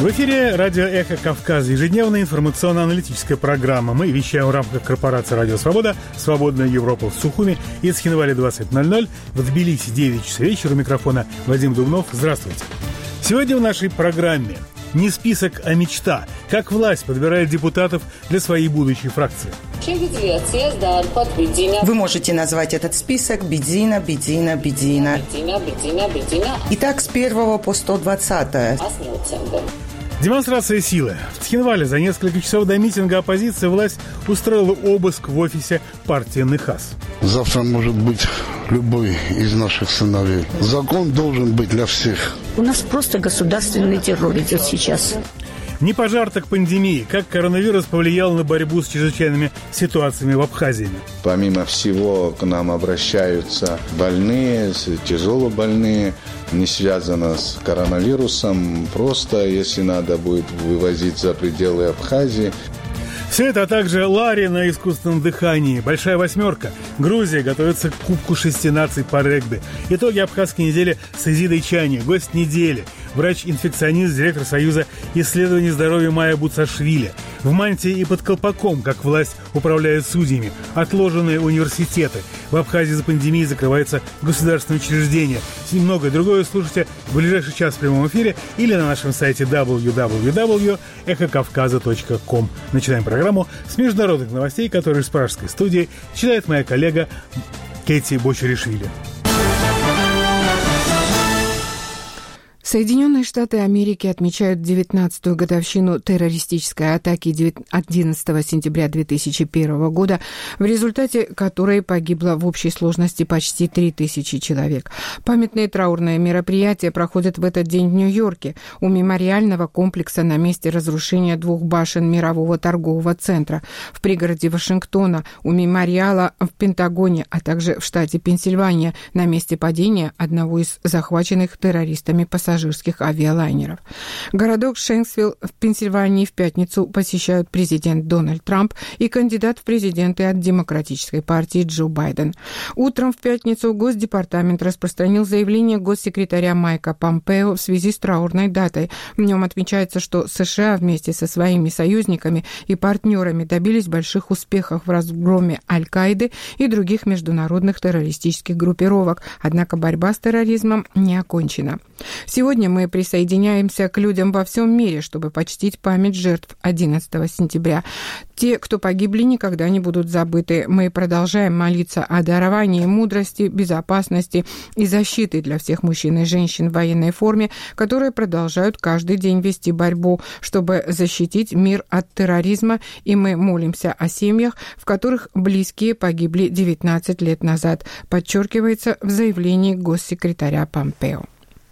В эфире радио «Эхо Кавказа», ежедневная информационно-аналитическая программа. Мы вещаем в рамках корпорации «Радио Свобода», «Свободная Европа» в Сухуми и Цхинвале 20:00, в Тбилиси 9 часов вечера. У микрофона Вадим Дубнов. Здравствуйте. Сегодня в нашей программе не список, а мечта. Как власть подбирает депутатов для своей будущей фракции. Вы можете назвать этот список Бедзина, Бедзина, Бедзина. Итак, с 1 по 120. Демонстрация силы. В Цхинвале за несколько часов до митинга оппозиции власть устроила обыск в офисе партии НХАС. Завтра может быть любой из наших сыновей. Закон должен быть для всех. У нас просто государственный террор идет сейчас. Не пожар, так пандемия. Как коронавирус повлиял на борьбу с чрезвычайными ситуациями в Абхазии? Помимо всего, к нам обращаются больные, тяжело больные, не связано с коронавирусом. Просто, если надо будет вывозить за пределы Абхазии. Все это, а также Ларри на искусственном дыхании, Большая восьмерка. Грузия готовится к Кубку 6 наций по регби. Итоги абхазской недели с Изидой Чани. Гость недели. Врач-инфекционист, директор Союза исследований здоровья Майя Буцашвили. В мантии и под колпаком, как власть управляет судьями. Отложенные университеты. В Абхазии за пандемией закрываются государственные учреждения. И многое другое слушайте в ближайший час в прямом эфире или на нашем сайте www.эхокавказа.ком. Начинаем программу с международных новостей, которые из пражской студии читает моя коллега Кэти Бочаришвили. Соединенные Штаты Америки отмечают 19-ю годовщину террористической атаки 11 сентября 2001 года, в результате которой погибло в общей сложности почти 3000 человек. Памятные траурные мероприятия проходят в этот день в Нью-Йорке у мемориального комплекса на месте разрушения 2 башен мирового торгового центра, в пригороде Вашингтона у мемориала в Пентагоне, а также в штате Пенсильвания на месте падения одного из захваченных террористами пассажирских авиалайнеров. Городок Шенксвилл в Пенсильвании в пятницу посещают президент Дональд Трамп и кандидат в президенты от Демократической партии Джо Байден. Утром в пятницу Госдепартамент распространил заявление госсекретаря Майка Помпео в связи с траурной датой. В нем отмечается, что США вместе со своими союзниками и партнерами добились больших успехов в разгроме Аль-Каиды и других международных террористических группировок, однако борьба с терроризмом не окончена. Сегодня мы присоединяемся к людям во всем мире, чтобы почтить память жертв 11 сентября. Те, кто погибли, никогда не будут забыты. Мы продолжаем молиться о даровании мудрости, безопасности и защиты для всех мужчин и женщин в военной форме, которые продолжают каждый день вести борьбу, чтобы защитить мир от терроризма, и мы молимся о семьях, в которых близкие погибли 19 лет назад, подчеркивается в заявлении госсекретаря Помпео.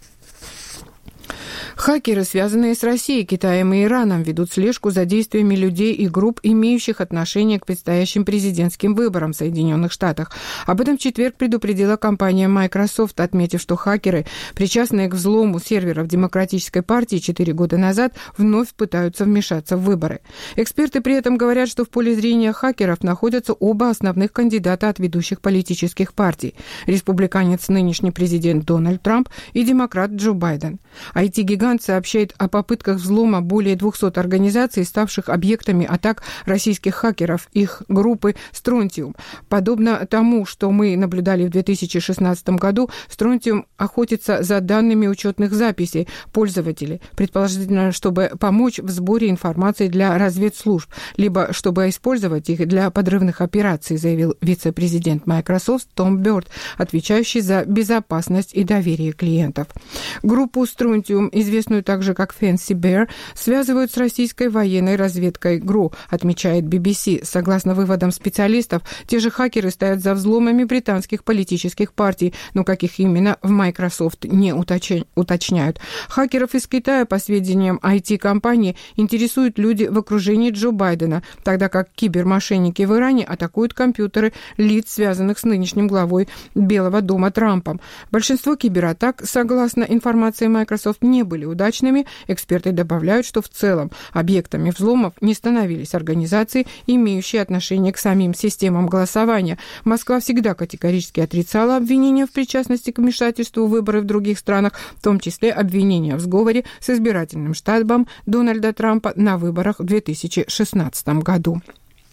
Хакеры, связанные с Россией, Китаем и Ираном, ведут слежку за действиями людей и групп, имеющих отношение к предстоящим президентским выборам в Соединенных Штатах. Об этом в четверг предупредила компания Microsoft, отметив, что хакеры, причастные к взлому серверов Демократической партии 4 года назад, вновь пытаются вмешаться в выборы. Эксперты при этом говорят, что в поле зрения хакеров находятся оба основных кандидата от ведущих политических партий – республиканец нынешний президент Дональд Трамп и демократ Джо Байден. IT-гигант сообщает о попытках взлома более 200 организаций, ставших объектами атак российских хакеров, их группы «Стронтиум». Подобно тому, что мы наблюдали в 2016 году, «Стронтиум» охотится за данными учетных записей пользователей, предположительно, чтобы помочь в сборе информации для разведслужб, либо чтобы использовать их для подрывных операций, заявил вице-президент Microsoft Том Бёрд, отвечающий за безопасность и доверие клиентов. Группу «Стронтиум», известную также как Fancy Bear, связывают с российской военной разведкой ГРУ, отмечает BBC. Согласно выводам специалистов, те же хакеры стоят за взломами британских политических партий, но каких именно в Microsoft не уточняют. Хакеров из Китая, по сведениям IT-компании, интересуют люди в окружении Джо Байдена, тогда как кибермошенники в Иране атакуют компьютеры лиц, связанных с нынешним главой Белого дома Трампом. Большинство кибератак, согласно информации Microsoft, не были были удачными, эксперты добавляют, что в целом объектами взломов не становились организации, имеющие отношение к самим системам голосования. Москва всегда категорически отрицала обвинения в причастности к вмешательству в выборы в других странах, в том числе обвинения в сговоре с избирательным штабом Дональда Трампа на выборах в 2016 году.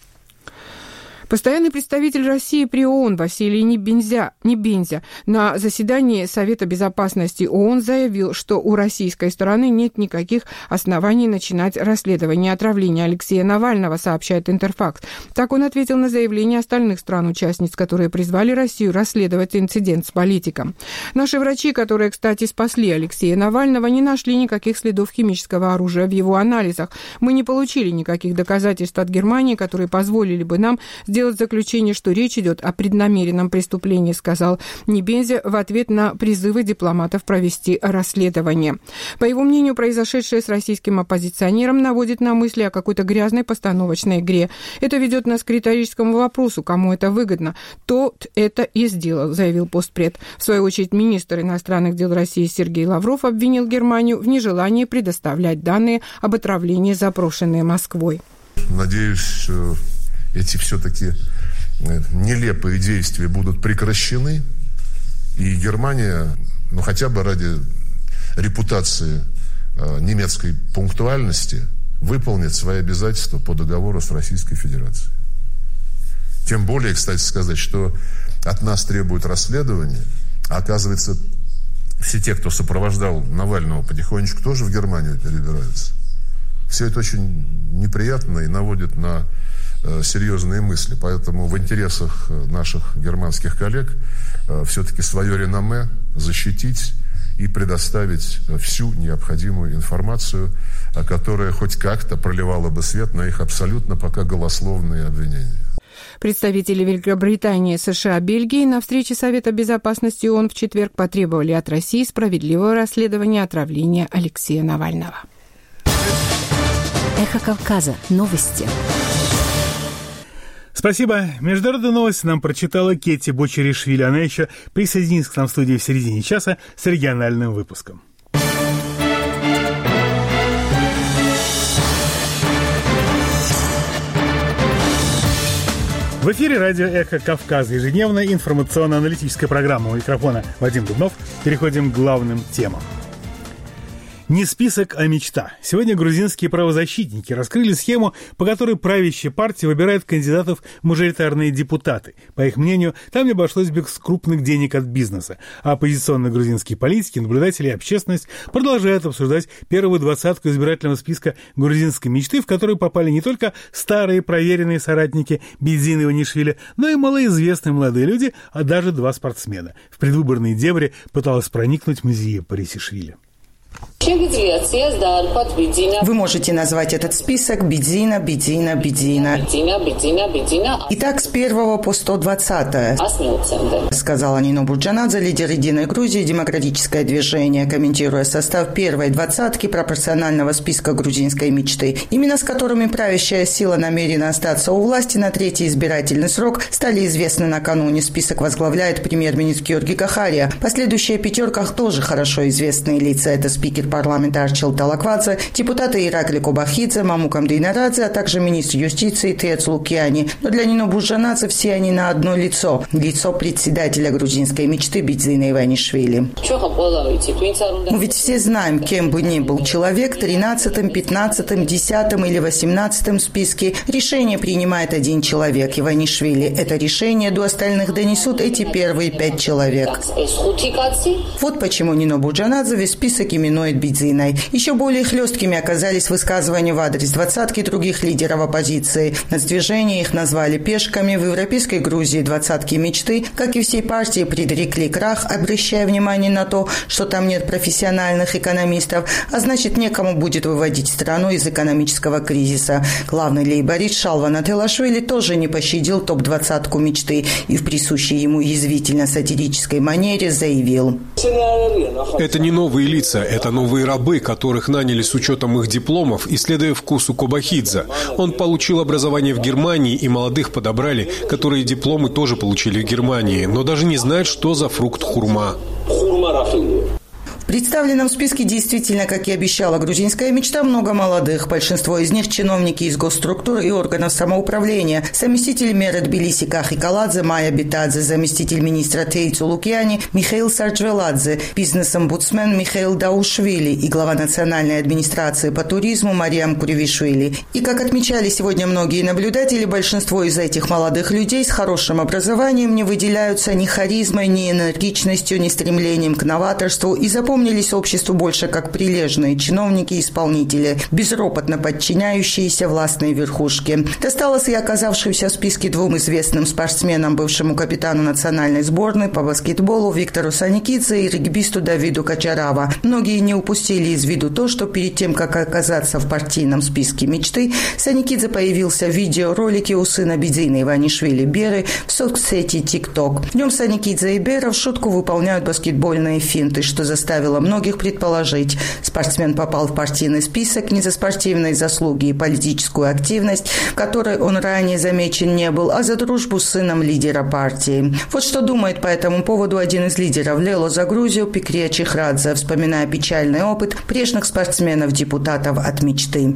Постоянный представитель России при ООН Василий Небензя на заседании Совета Безопасности ООН заявил, что у российской стороны нет никаких оснований начинать расследование отравления Алексея Навального, сообщает Интерфакс. Так он ответил на заявление остальных стран-участниц, которые призвали Россию расследовать инцидент с политиком. Наши врачи, которые, кстати, спасли Алексея Навального, не нашли никаких следов химического оружия в его анализах. Мы не получили никаких доказательств от Германии, которые позволили бы нам сделать заключение, что речь идет о преднамеренном преступлении, сказал Небензя в ответ на призывы дипломатов провести расследование. По его мнению, произошедшее с российским оппозиционером наводит на мысли о какой-то грязной постановочной игре. Это ведет нас к риторическому вопросу, кому это выгодно. Тот это и сделал, заявил постпред. В свою очередь, министр иностранных дел России Сергей Лавров обвинил Германию в нежелании предоставлять данные об отравлении, запрошенные Москвой. Надеюсь, эти все-таки нелепые действия будут прекращены, и Германия, хотя бы ради репутации немецкой пунктуальности, выполнит свои обязательства по договору с Российской Федерацией. Тем более, кстати сказать, что от нас требуют расследования, а оказывается, все те, кто сопровождал Навального, потихонечку тоже в Германию перебираются. Все это очень неприятно и наводит на серьезные мысли. Поэтому в интересах наших германских коллег все-таки свое реноме защитить и предоставить всю необходимую информацию, которая хоть как-то проливала бы свет на их абсолютно пока голословные обвинения. Представители Великобритании, США, Бельгии на встрече Совета Безопасности ООН в четверг потребовали от России справедливого расследования отравления Алексея Навального. Эхо Кавказа. Новости. Спасибо. Международные новости нам прочитала Кетти Бочеришвили. Она еще присоединится к нам в студии в середине часа с региональным выпуском. В эфире радио «Эхо Кавказа». Ежедневная информационно-аналитическая программа. У микрофона Вадим Дубнов. Переходим к главным темам. Не список, а мечта. Сегодня грузинские правозащитники раскрыли схему, по которой правящая партия выбирает кандидатов в мажоритарные депутаты. По их мнению, там не обошлось без крупных денег от бизнеса. А оппозиционные грузинские политики, наблюдатели и общественность продолжают обсуждать первую двадцатку избирательного списка грузинской мечты, в которую попали не только старые проверенные соратники Бидзины и Иванишвили, но и малоизвестные молодые люди, а даже два спортсмена. В предвыборные дебри пыталась проникнуть Мзия Парисишвили. Вы можете назвать этот список Бидзина, Бидзина, Бидзина. Итак, с 1 по 120, сказала Нино Бурджанадзе, лидер «Единой Грузии», демократическое движение, комментируя состав первой двадцатки пропорционального списка грузинской мечты, имена с которыми правящая сила намерена остаться у власти на третий избирательный срок, стали известны накануне. Список возглавляет премьер-министр Георгий Кахария. Последующая пятерка тоже хорошо известные лица. Это спикер парламента Арчил Талаквадзе, депутаты Иракли Кобахидзе, Мамукам Дейнарадзе, а также министр юстиции Тец Лукьяни. Но для Нино Бурджанадзе все они на одно лицо. Лицо председателя грузинской мечты Бидзины Иванишвили. Мы ведь все знаем, кем бы ни был человек, 13-м, 15-м, 10-м или 18-м в списке, решение принимает один человек, Иванишвили. Это решение до остальных донесут эти первые 5 человек. Вот почему Нино Бурджанадзе весь список именует Бидзиной. Еще более хлесткими оказались высказывания в адрес двадцатки других лидеров оппозиции. Нацдвижение их назвали пешками. В Европейской Грузии двадцатки мечты, как и всей партии, предрекли крах, обращая внимание на то, что там нет профессиональных экономистов, а значит, некому будет выводить страну из экономического кризиса. Главный лейборист Шалва Нателашвили тоже не пощадил топ-20 мечты и в присущей ему язвительно-сатирической манере заявил: «Это не новые лица, это новые рабы, которых наняли с учетом их дипломов и следуя вкусу Кобахидзе. Он получил образование в Германии, и молодых подобрали, которые дипломы тоже получили в Германии, но даже не знают, что за фрукт хурма». В представленном списке действительно, как и обещала грузинская мечта, много молодых. Большинство из них – чиновники из госструктур и органов самоуправления. Заместитель мэра Тбилиси Кахи Каладзе Майя Битадзе, заместитель министра Тейцу Лукьяни Михаил Сарджвеладзе, бизнес-омбудсмен Михаил Даушвили и глава национальной администрации по туризму Мариам Куревишвили. И, как отмечали сегодня многие наблюдатели, большинство из этих молодых людей с хорошим образованием не выделяются ни харизмой, ни энергичностью, ни стремлением к новаторству и запомнились обществу больше как прилежные чиновники и исполнители, безропотно подчиняющиеся властной верхушке. Досталось и оказавшимся в списке двум известным спортсменам, бывшему капитану национальной сборной по баскетболу Виктору Саникидзе и регбисту Давиду Качарава. Многие не упустили из виду то, что перед тем, как оказаться в партийном списке мечты, Саникидзе появился в видеоролике у сына Бидзины Иванишвили Беры в соцсети TikTok. В нем Саникидзе и Бера в шутку выполняют баскетбольные финты, что заставило многих предположить. Спортсмен попал в партийный список не за спортивные заслуги и политическую активность, в которой он ранее замечен не был, а за дружбу с сыном лидера партии. Вот что думает по этому поводу один из лидеров Лело за Грузию Пикрия Чихрадзе, вспоминая печальный опыт прежних спортсменов-депутатов от мечты.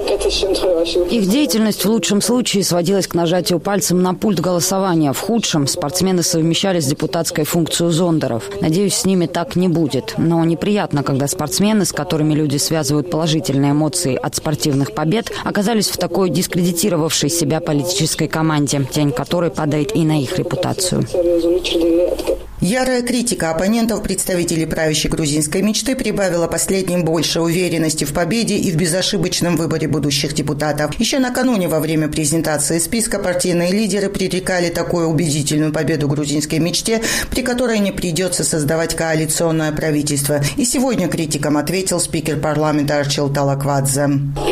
Их деятельность в лучшем случае сводилась к нажатию пальцем на пульт голосования. В худшем спортсмены совмещали с депутатской функцию зондеров. Надеюсь, с ними так не будет. Но неприятно, когда спортсмены, с которыми люди связывают положительные эмоции от спортивных побед, оказались в такой дискредитировавшей себя политической команде, тень которой падает и на их репутацию. Ярая критика оппонентов представителей правящей грузинской мечты прибавила последним больше уверенности в победе и в безошибочном выборе будущих депутатов. Еще накануне во время презентации списка партийные лидеры пререкали такую убедительную победу грузинской мечте, при которой не придется создавать коалиционное правительство. И сегодня критикам ответил спикер парламента Арчил Талаквадзе.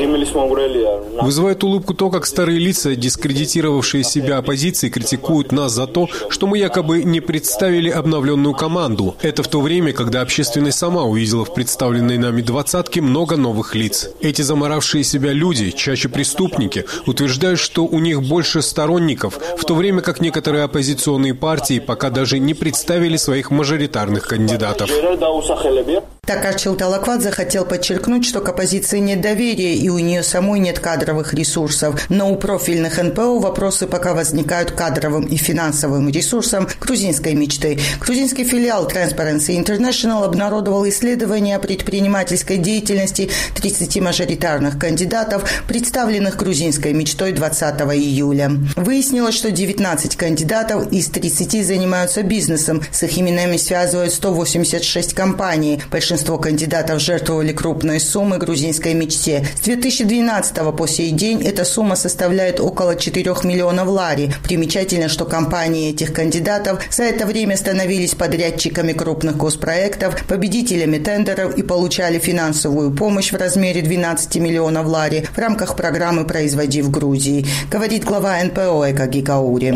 Вызывает улыбку то, как старые лица, дискредитировавшие себя оппозиции, критикуют нас за то, что мы якобы не представили обновленную команду. Это в то время, когда общественность сама увидела в представленной нами двадцатке много новых лиц. Эти заморавшие себя люди, чаще преступники, утверждают, что у них больше сторонников, в то время как некоторые оппозиционные партии пока даже не представили своих мажоритарных кандидатов. Так Арчил Талаквадзе хотел подчеркнуть, что к оппозиции нет доверия и у нее самой нет кадровых ресурсов. Но у профильных НПО вопросы пока возникают кадровым и финансовым ресурсам грузинской мечты. Грузинский филиал Transparency International обнародовал исследование о предпринимательской деятельности 30 мажоритарных кандидатов, представленных грузинской мечтой 20 июля. Выяснилось, что 19 кандидатов из 30 занимаются бизнесом. С их именами связывают 186 компаний. Большинство кандидатов жертвовали крупные суммы грузинской мечте. С 2012 по сей день эта сумма составляет около 4 миллионов лари. Примечательно, что компании этих кандидатов за это время становились подрядчиками крупных госпроектов, победителями тендеров и получали финансовую помощь в размере 12 миллионов лари в рамках программы «Производи в Грузии», говорит глава НПО Эка Гигаури.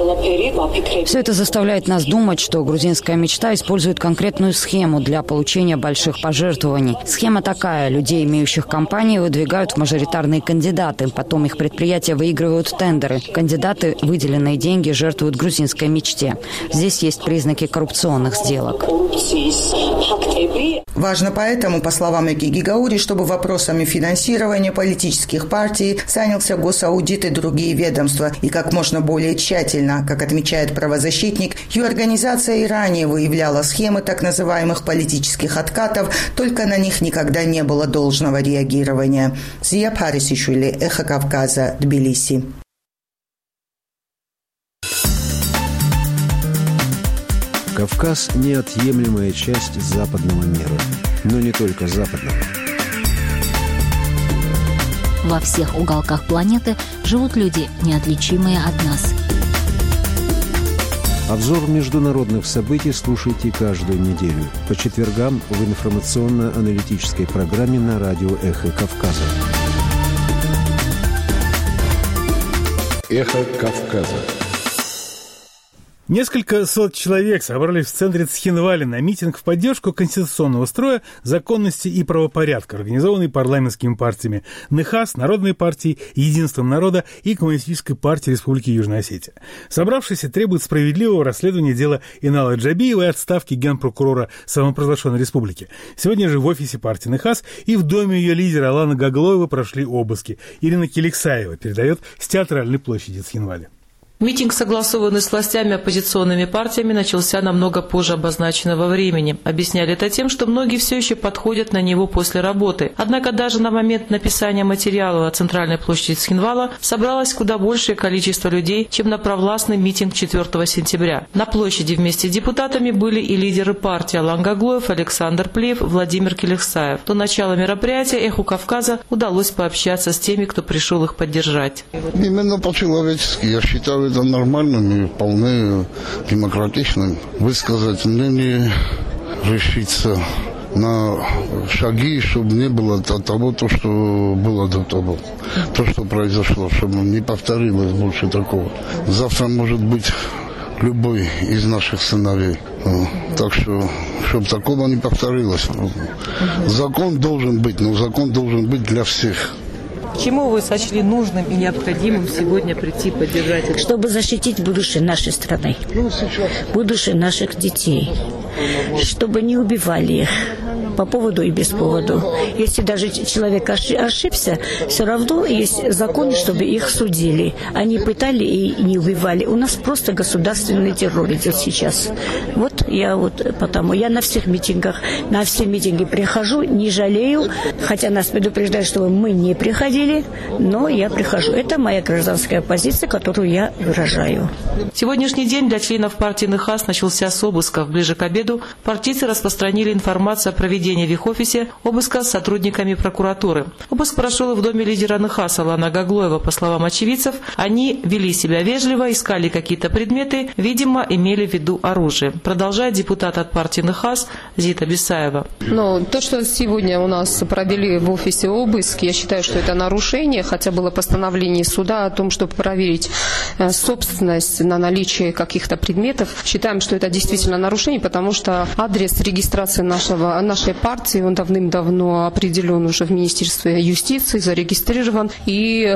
Все это заставляет нас думать, что грузинская мечта использует конкретную схему для получения больших пожертвований. Схема такая. Людей, имеющих компании, выдвигают в мажоритарные кандидаты. Потом их предприятия выигрывают тендеры. Кандидаты выделенные деньги жертвуют грузинской мечте. Здесь есть признаки коррупционных сделок. Важно поэтому, по словам Эки Гигаури, чтобы вопросами финансирования политических партий занялся госаудит и другие ведомства. И как можно более тщательно, как отмечает правозащитник, ее организация и ранее выявляла схемы так называемых политических откатов, только на них никогда не было должного реагирования. Зия Парисишвили, Эхо Кавказа, Тбилиси. Кавказ – неотъемлемая часть западного мира, но не только западного. Во всех уголках планеты живут люди, неотличимые от нас. Обзор международных событий слушайте каждую неделю по четвергам в информационно-аналитической программе на радио «Эхо Кавказа». «Эхо Кавказа». Несколько сот человек собрались в центре Цхинвали на митинг в поддержку конституционного строя, законности и правопорядка, организованный парламентскими партиями НХАС, Народной партией, Единством народа и Коммунистической партией Республики Южная Осетия. Собравшиеся требуют справедливого расследования дела Инала Джабиева и отставки генпрокурора самопровозглашенной республики. Сегодня же в офисе партии НХАС и в доме ее лидера Алана Гаглоева прошли обыски. Ирина Келексаева передает с театральной площади Цхинвали. Митинг, согласованный с властями оппозиционными партиями, начался намного позже обозначенного времени. Объясняли это тем, что многие все еще подходят на него после работы. Однако даже на момент написания материала о центральной площади Цхинвала собралось куда большее количество людей, чем на провластный митинг 4 сентября. На площади вместе с депутатами были и лидеры партии Алан Гаглоев, Александр Плиев, Владимир Келексаев. До начала мероприятия «Эху Кавказа» удалось пообщаться с теми, кто пришел их поддержать. Именно по-человечески, я считаю, это нормальным и вполне демократичным. Высказать мнение, решиться на шаги, чтобы не было того, то, что было до того. То, что произошло, чтобы не повторилось больше такого. Завтра может быть любой из наших сыновей. Так что, чтобы такого не повторилось. Закон должен быть, но закон должен быть для всех. Чему вы сочли нужным и необходимым сегодня прийти поддержать? Чтобы защитить будущее нашей страны, будущее наших детей, чтобы не убивали их по поводу и без повода. Если даже человек ошибся, все равно есть законы, чтобы их судили. Они пытали и не убивали. У нас просто государственный террор идет сейчас. Потому я на всех митингах, на все митинги прихожу, не жалею, хотя нас предупреждают, чтобы мы не приходили, но я прихожу. Это моя гражданская позиция, которую я выражаю. Сегодняшний день для членов партии НХАС начался с обысков. Ближе к обеду партийцы распространили информацию о проведении в их офисе обыска с сотрудниками прокуратуры. Обыск прошел и в доме лидера НХАС Алана Гаглоева. По словам очевидцев, они вели себя вежливо, искали какие-то предметы, видимо, имели в виду оружие. Продолжает депутат от партии НХАС Зита Бесаева. То, что сегодня у нас провели в офисе обыск, я считаю, что это нарушение, хотя было постановление суда о том, чтобы проверить собственность на наличие каких-то предметов. Считаем, что это действительно нарушение, потому что адрес регистрации нашей партии, он давным-давно определен уже в Министерстве юстиции, зарегистрирован. И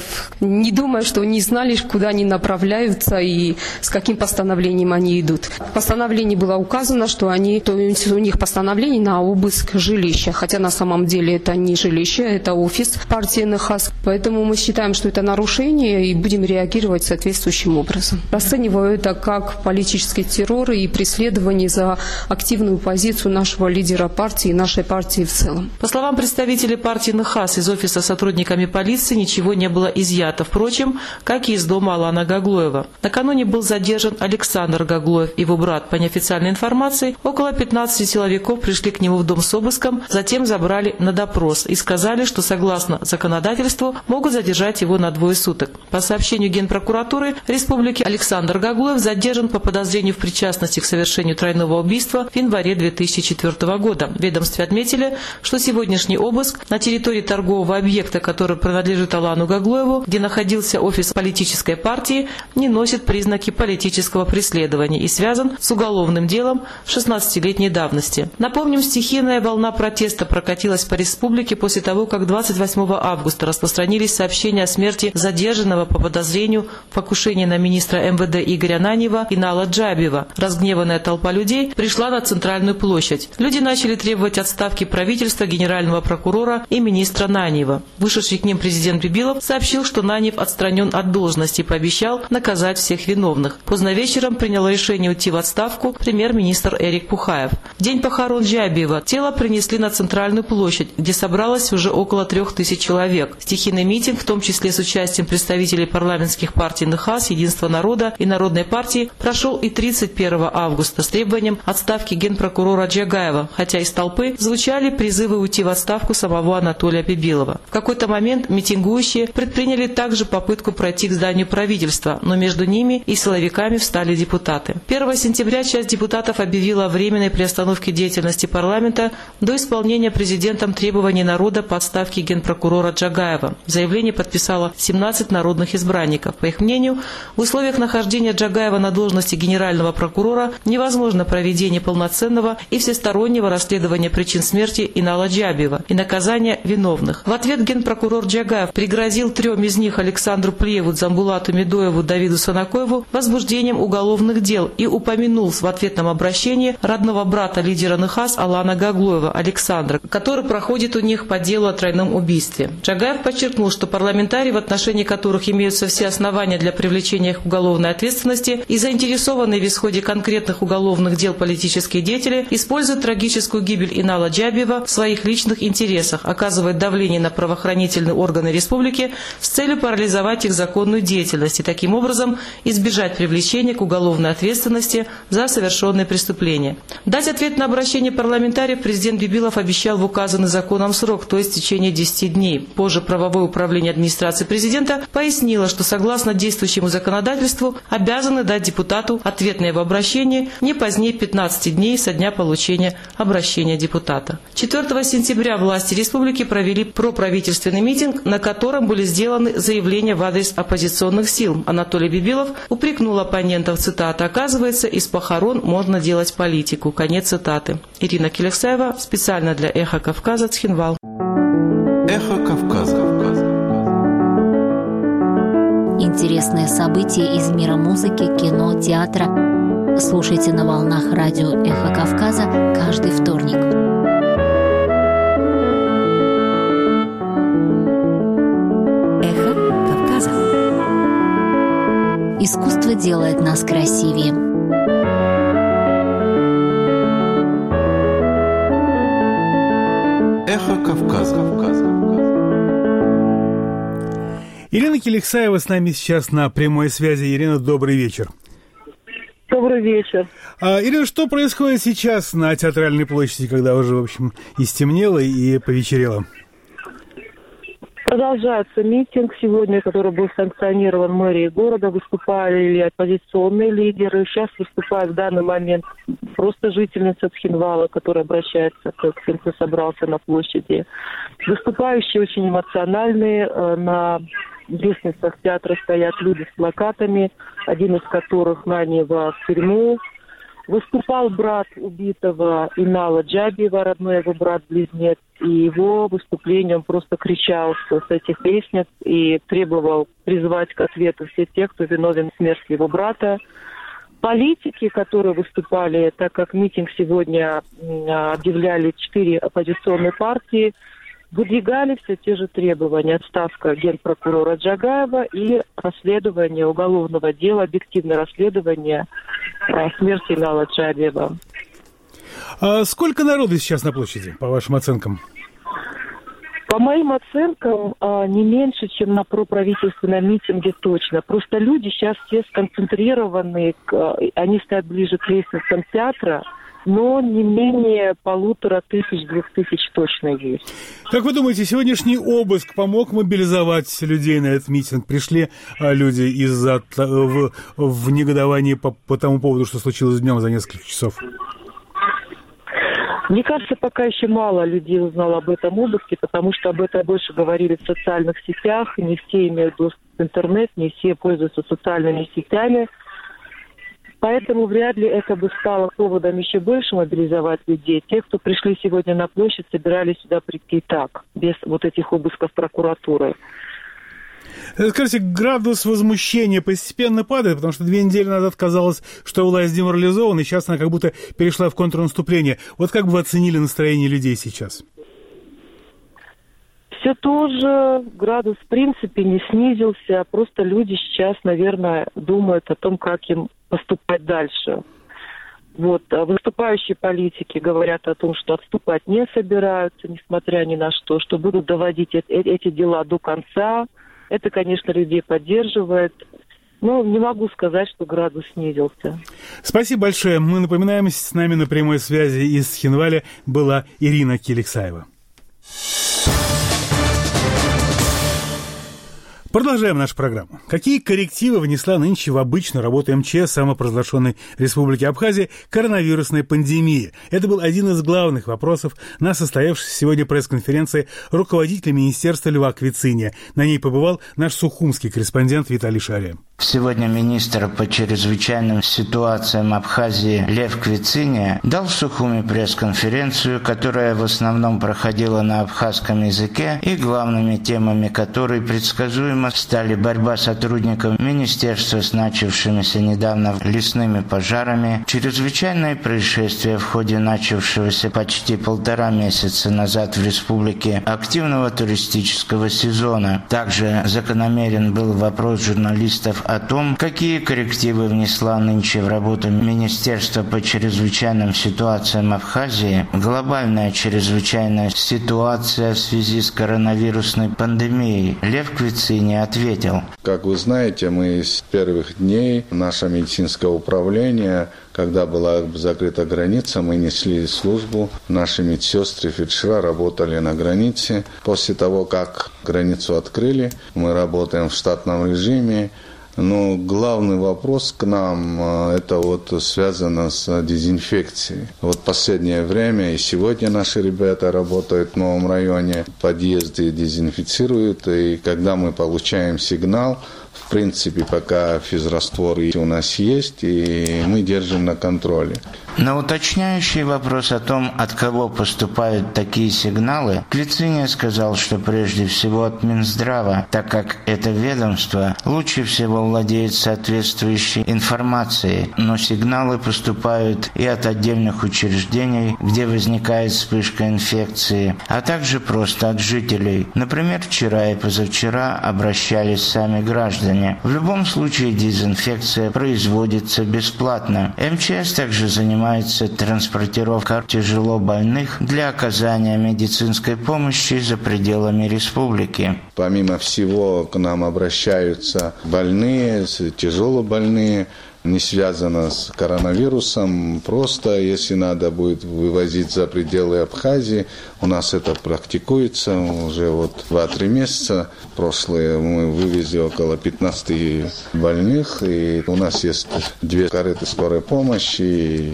не думаю, что не знали, куда они направляются и с каким постановлением они идут. В постановлении было указано, что у них постановление на обыск жилища, хотя на самом деле это не жилище, это офис партии НХАС. Поэтому мы считаем, что это нарушение и будем реагировать соответствующим образом. Расцениваю это как политический террор и преследование за активную позицию нашего лидера партии и нашей партии в целом. По словам представителей партии НХАС, из офиса сотрудниками полиции ничего не было изъято, впрочем, как и из дома Алана Гаглоева. Накануне был задержан Александр Гаглоев, его брат. По неофициальной информации, около 15 силовиков пришли к нему в дом с обыском, затем забрали на допрос и сказали, что согласно законодательству могут задержать его на 2 суток. По сообщению Генпрокуратуры Республики, Александр Гаглоев задержан по подозрению в причастности к совершению тройного убийства в январе 2004 года. В ведомстве отметили, что сегодняшний обыск на территории торгового объекта, который принадлежит Алану Гаглоеву, где находился офис политической партии, не носит признаки политического преследования и связан с уголовным делом 16-летней давности. Напомним, стихийная волна протеста прокатилась по республике после того, как 28 августа распространились сообщения о смерти задержанного по подозрению в покушении на министра МВД Игоря Наньева Инала Джабиева. Разгневанная толпа людей пришла на центральную площадь. Люди начали требовать отставки правительства, генерального прокурора и министра Наньева. Вышедший к ним президент Бибилов сообщил, что Наньев отстранен от должности и пообещал наказать всех виновных. Поздно вечером принял решение уйти в отставку премьер-министр Эрик Пухаев. В день похорон Джабиева тело принесли на центральную площадь, где собралось уже около 3000 человек. Стихийный митинг, в том числе с участием представителей парламентских партий НХАС, Единства народа и Народной партии, прошел и 31 августа с требованием отставки генпрокурора Джагаева, хотя из толпы звучали призывы уйти в отставку самого Анатолия Бибилова. В какой-то момент митингующие предприняли также попытку пройти к зданию правительства, но между ними и силовиками встали депутаты. 1 сентября часть депутатов объявила о временной приостановке приостановки деятельности парламента до исполнения президентом требований народа по отставке генпрокурора Джагаева. Заявление подписало 17 народных избранников. По их мнению, в условиях нахождения Джагаева на должности генерального прокурора невозможно проведение полноценного и всестороннего расследования причин смерти Инала Джабиева и наказания виновных. В ответ генпрокурор Джагаев пригрозил 3 из них Александру Плиеву, Дзамбулату Медоеву, Давиду Санакоеву возбуждением уголовных дел и упомянул в ответном обращении родного брата лидера НХАС Алана Гаглоева Александра, который проходит у них по делу о тройном убийстве. Джагаев подчеркнул, что парламентарии, в отношении которых имеются все основания для привлечения их к уголовной ответственности и заинтересованные в исходе конкретных уголовных дел политические деятели, используют трагическую гибель Инала Джабиева в своих личных интересах, оказывают давление на правоохранительные органы республики с целью парализовать их законную деятельность и таким образом избежать привлечения к уголовной ответственности за совершенные преступления. Дать ответ на обращение парламентариев президент Бибилов обещал в указанный законом срок, то есть в течение 10 дней. Позже правовое управление администрации президента пояснило, что согласно действующему законодательству обязаны дать депутату ответное в обращении не позднее 15 дней со дня получения обращения депутата. 4 сентября власти республики провели проправительственный митинг, на котором были сделаны заявления в адрес оппозиционных сил. Анатолий Бибилов упрекнул оппонентов, цитата, «Оказывается, из похорон можно делать политику». Конец цитаты. Ирина Келексаева, специально для «Эхо Кавказа», Цхинвал. Эхо Кавказа. Интересные события из мира музыки, кино, театра. Слушайте на волнах радио «Эхо Кавказа» каждый вторник. Эхо Кавказа. Искусство делает нас красивее. Эхо Кавказа. Ирина Келексаева с нами сейчас на прямой связи. Ирина, добрый вечер. Добрый вечер. Ирина, что происходит сейчас на Театральной площади, когда уже, в общем, и стемнело, и повечерело? Продолжается митинг сегодня, который был санкционирован мэрией города. Выступали оппозиционные лидеры. Сейчас выступает в данный момент просто жительница Цхинвала, которая обращается к тем, кто собрался на площади. Выступающие очень эмоциональные. На лестницах театра стоят люди с плакатами, один из которых Нанева в тюрьму. Выступал брат убитого Инала Джабиева, родной его брат-близнец, и его выступлением просто кричал с этих лестниц и требовал призвать к ответу всех тех, кто виновен в смерти его брата. Политики, которые выступали, так как митинг сегодня объявляли 4 оппозиционные партии, выдвигали все те же требования: отставка генпрокурора Джагаева и расследование уголовного дела, объективное расследование смерти Инала Джабиева. Сколько народу сейчас на площади, по вашим оценкам? По моим оценкам, не меньше, чем на проправительственном митинге точно. Просто люди сейчас все сконцентрированы, они стоят ближе к лестницам театра, но не менее 1500-2000 точно есть. Как вы думаете, сегодняшний обыск помог мобилизовать людей на этот митинг? Пришли люди в негодовании по тому поводу, что случилось днем за несколько часов? Мне кажется, пока еще мало людей узнало об этом обыске, потому что об этом больше говорили в социальных сетях. Не все имеют доступ в интернет, не все пользуются социальными сетями. Поэтому вряд ли это бы стало поводом еще больше мобилизовать людей. Те, кто пришли сегодня на площадь, собирались сюда прийти так, без вот этих обысков прокуратуры. Скажите, градус возмущения постепенно падает, потому что 2 недели назад казалось, что власть деморализована, и сейчас она как будто перешла в контрнаступление. Вот как бы вы оценили настроение людей сейчас? Все тоже градус в принципе не снизился, просто люди сейчас, наверное, думают о том, как им поступать дальше. Вот. Выступающие политики говорят о том, что отступать не собираются, несмотря ни на что будут доводить эти дела до конца. Это, конечно, людей поддерживает. Но не могу сказать, что градус снизился. Спасибо большое. Мы напоминаем, с нами на прямой связи из Цхинваля была Ирина Келексаева. Продолжаем нашу программу. Какие коррективы внесла нынче в обычную работу МЧС самопровозглашенной Республики Абхазия коронавирусная пандемия? Это был один из главных вопросов на состоявшейся сегодня пресс-конференции руководителя министерства Льва Квициния. На ней побывал наш сухумский корреспондент Виталий Шария. Сегодня министр по чрезвычайным ситуациям Абхазии Лев Квициния дал в Сухуми пресс-конференцию, которая в основном проходила на абхазском языке, и главными темами которой предсказуемо стали борьба сотрудников министерства с начавшимися недавно лесными пожарами, чрезвычайные происшествия в ходе начавшегося почти 1,5 месяца назад в республике активного туристического сезона. Также закономерен был вопрос журналистов о том, какие коррективы внесла нынче в работу Министерства по чрезвычайным ситуациям Абхазии глобальная чрезвычайная ситуация в связи с коронавирусной пандемией. Лев Квициния ответил. Как вы знаете, мы с первых дней наше медицинское управление, когда была закрыта граница, мы несли службу. Наши медсестры, фельдшера работали на границе. После того, как границу открыли, мы работаем в штатном режиме. Но главный вопрос к нам, это связано с дезинфекцией. Последнее время и сегодня наши ребята работают в новом районе, подъезды дезинфицируют, и когда мы получаем сигнал, в принципе, пока физраствор у нас есть, и мы держим на контроле. На уточняющий вопрос о том, от кого поступают такие сигналы, Квициния сказал, что прежде всего от Минздрава, так как это ведомство лучше всего владеет соответствующей информацией, но сигналы поступают и от отдельных учреждений, где возникает вспышка инфекции, а также просто от жителей. Например, вчера и позавчера обращались сами граждане. В любом случае дезинфекция производится бесплатно. МЧС также занимается транспортировкой тяжело больных для оказания медицинской помощи за пределами республики. Помимо всего, к нам обращаются больные, тяжело больные, не связано с коронавирусом. Просто, если надо будет вывозить за пределы Абхазии, у нас это практикуется уже 2-3 месяца. Прошлые мы вывезли около 15 больных, и у нас есть 2 кареты скорой помощи, и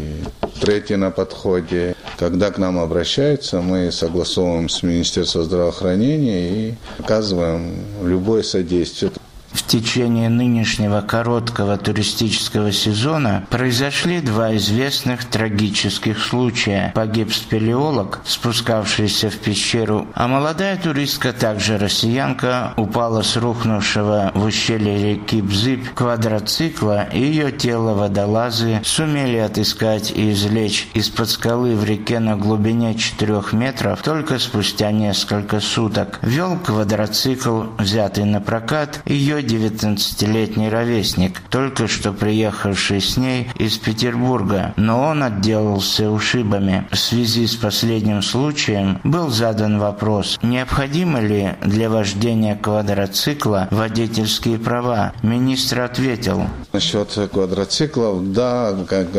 3 на подходе. Когда к нам обращаются, мы согласовываем с Министерством здравоохранения и оказываем любое содействие. В течение нынешнего короткого туристического сезона произошли 2 известных трагических случая. Погиб спелеолог, спускавшийся в пещеру, а молодая туристка, также россиянка, упала с рухнувшего в ущелье реки Бзыб квадроцикла, и ее тело водолазы сумели отыскать и извлечь из-под скалы в реке на глубине 4 метров только спустя несколько суток. Вел квадроцикл, взятый на прокат, ее 19-летний ровесник, только что приехавший с ней из Петербурга, но он отделался ушибами. В связи с последним случаем был задан вопрос, необходимы ли для вождения квадроцикла водительские права. Министр ответил. Насчет квадроциклов, да,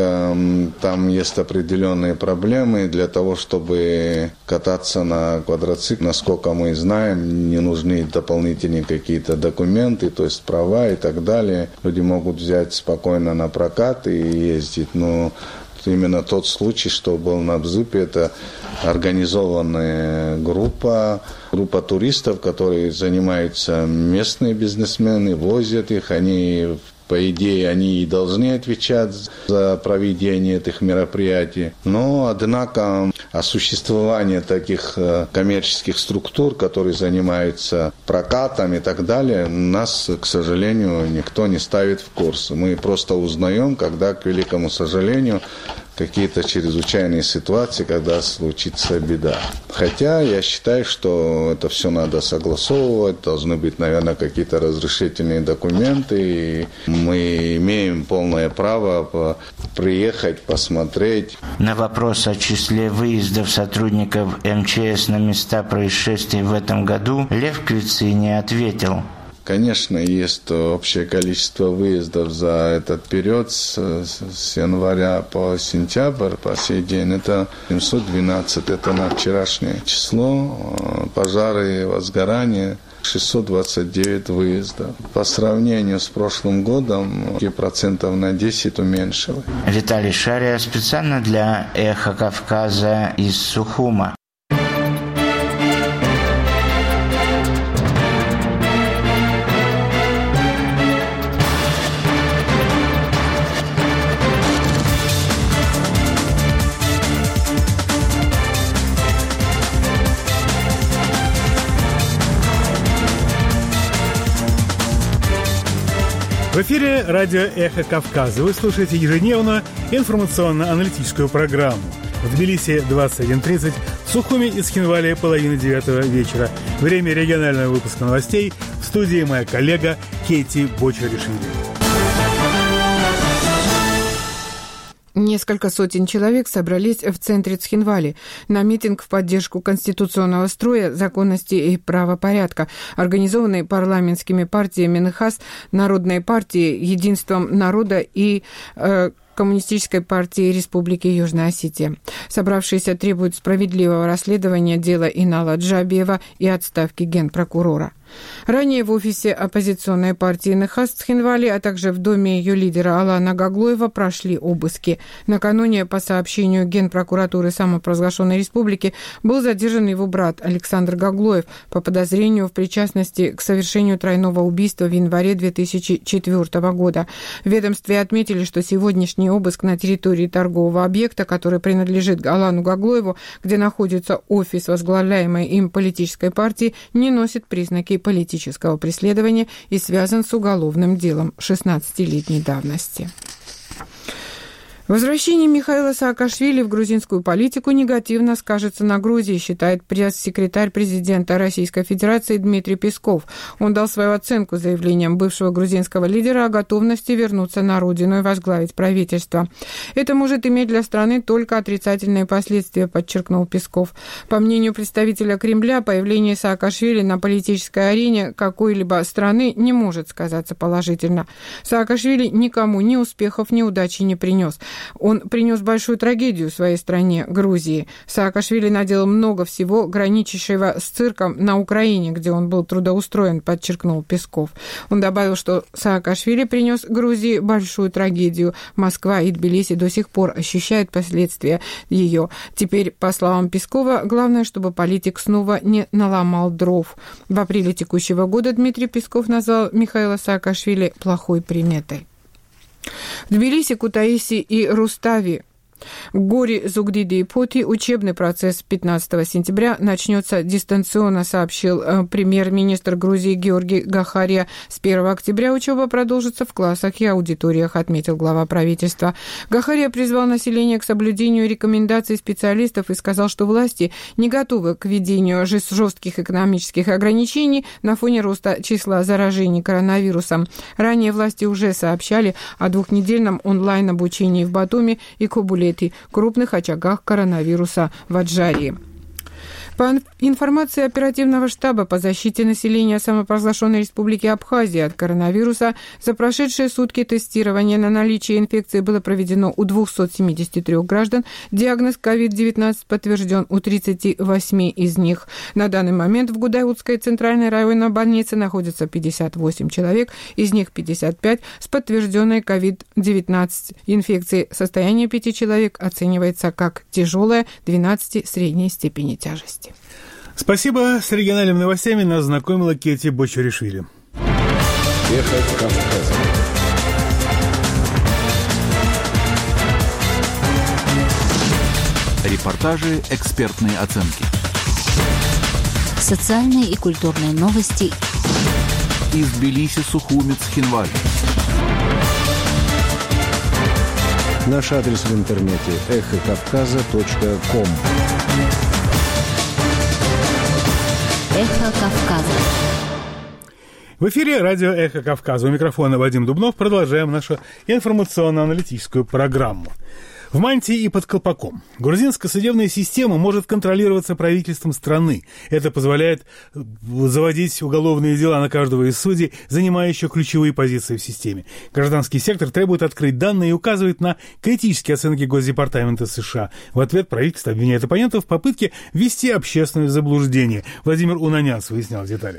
там есть определенные проблемы. Для того, чтобы кататься на квадроцикле, насколько мы знаем, не нужны дополнительные какие-то документы, то есть права и так далее. Люди могут взять спокойно на прокат и ездить, но именно тот случай, что был на Бзыпе, это организованная группа туристов, которые занимаются местные бизнесмены, возят их, по идее, они и должны отвечать за проведение этих мероприятий. Но, однако, о существовании таких коммерческих структур, которые занимаются прокатом и так далее, нас, к сожалению, никто не ставит в курс. Мы просто узнаем, когда, к великому сожалению, какие-то чрезвычайные ситуации, когда случится беда. Хотя я считаю, что это все надо согласовывать, должны быть, наверное, какие-то разрешительные документы, и мы имеем полное право приехать, посмотреть. На вопрос о числе выездов сотрудников МЧС на места происшествий в этом году Лев Квициния ответил. Конечно, есть общее количество выездов за этот период с января по сентябрь, по сей день. Это 712, это на вчерашнее число. Пожары, возгорания 629 выездов. По сравнению с прошлым годом процентов на 10 уменьшилось. Виталий Шария специально для «Эхо Кавказа» из Сухума. В эфире радио «Эхо Кавказа». Вы слушаете ежедневно информационно-аналитическую программу. В Тбилиси 21:30, в Сухуме и Цхинвале 8:30 вечера. Время регионального выпуска новостей. В студии моя коллега Кейти Бочаришвили. Несколько сотен человек собрались в центре Цхинвали на митинг в поддержку конституционного строя, законности и правопорядка, организованный парламентскими партиями НХАС, Народной партией, Единством народа и Коммунистической партии Республики Южная Осетия. Собравшиеся требуют справедливого расследования дела Инала Джабиева и отставки генпрокурора. Ранее в офисе оппозиционной партии НХАС в Цхинвале, а также в доме ее лидера Алана Гаглоева прошли обыски. Накануне, по сообщению Генпрокуратуры самопровозглашенной республики, был задержан его брат Александр Гаглоев по подозрению в причастности к совершению тройного убийства в январе 2004 года. В ведомстве отметили, что сегодняшний обыск на территории торгового объекта, который принадлежит Алану Гаглоеву, где находится офис возглавляемой им политической партии, не носит признаки политического преследования и связан с уголовным делом 16-летней давности. Возвращение Михаила Саакашвили в грузинскую политику негативно скажется на Грузии, считает пресс-секретарь президента Российской Федерации Дмитрий Песков. Он дал свою оценку заявлениям бывшего грузинского лидера о готовности вернуться на родину и возглавить правительство. Это может иметь для страны только отрицательные последствия, подчеркнул Песков. По мнению представителя Кремля, появление Саакашвили на политической арене какой-либо страны не может сказаться положительно. Саакашвили никому ни успехов, ни удачи не принес. Он принес большую трагедию своей стране, Грузии. Саакашвили наделал много всего, граничащего с цирком на Украине, где он был трудоустроен, подчеркнул Песков. Он добавил, что Саакашвили принес Грузии большую трагедию. Москва и Тбилиси до сих пор ощущают последствия ее. Теперь, по словам Пескова, главное, чтобы политик снова не наломал дров. В апреле текущего года Дмитрий Песков назвал Михаила Саакашвили плохой приметой. В Тбилиси, Кутаиси и Рустави, Гори, Зугдиди и Поти учебный процесс 15 сентября начнется дистанционно, сообщил премьер-министр Грузии Георгий Гахария. С 1 октября учеба продолжится в классах и аудиториях, отметил глава правительства. Гахария призвал население к соблюдению рекомендаций специалистов и сказал, что власти не готовы к введению жестких экономических ограничений на фоне роста числа заражений коронавирусом. Ранее власти уже сообщали о двухнедельном онлайн-обучении в Батуми и Кобулете, крупных очагах коронавируса в Аджарии. По информации оперативного штаба по защите населения самопровозглашенной Республики Абхазия от коронавируса, за прошедшие сутки тестирование на наличие инфекции было проведено у 273 граждан. Диагноз COVID-19 подтвержден у 38 из них. На данный момент в Гудаутской центральной районной больнице находится 58 человек, из них 55 с подтвержденной COVID-19 инфекцией. Состояние 5 человек оценивается как тяжелое, 12 средней степени тяжести. Спасибо. С региональными новостями нас знакомила Кейти Бочаришвили. Эхо Кавказа. Репортажи, экспертные оценки. Социальные и культурные новости. Из Тбилиси, Сухуми, Цхинвали. Наш адрес в интернете эхокавказа.ком. Эхо Кавказа. В эфире радио «Эхо Кавказа». У микрофона Вадим Дубнов. Продолжаем нашу информационно-аналитическую программу. В мантии и под колпаком. Грузинская судебная система может контролироваться правительством страны. Это позволяет заводить уголовные дела на каждого из судей, занимающих ключевые позиции в системе. Гражданский сектор требует открыть данные и указывает на критические оценки Госдепартамента США. В ответ правительство обвиняет оппонентов в попытке ввести общественное заблуждение. Владимир Унанянц выяснял детали.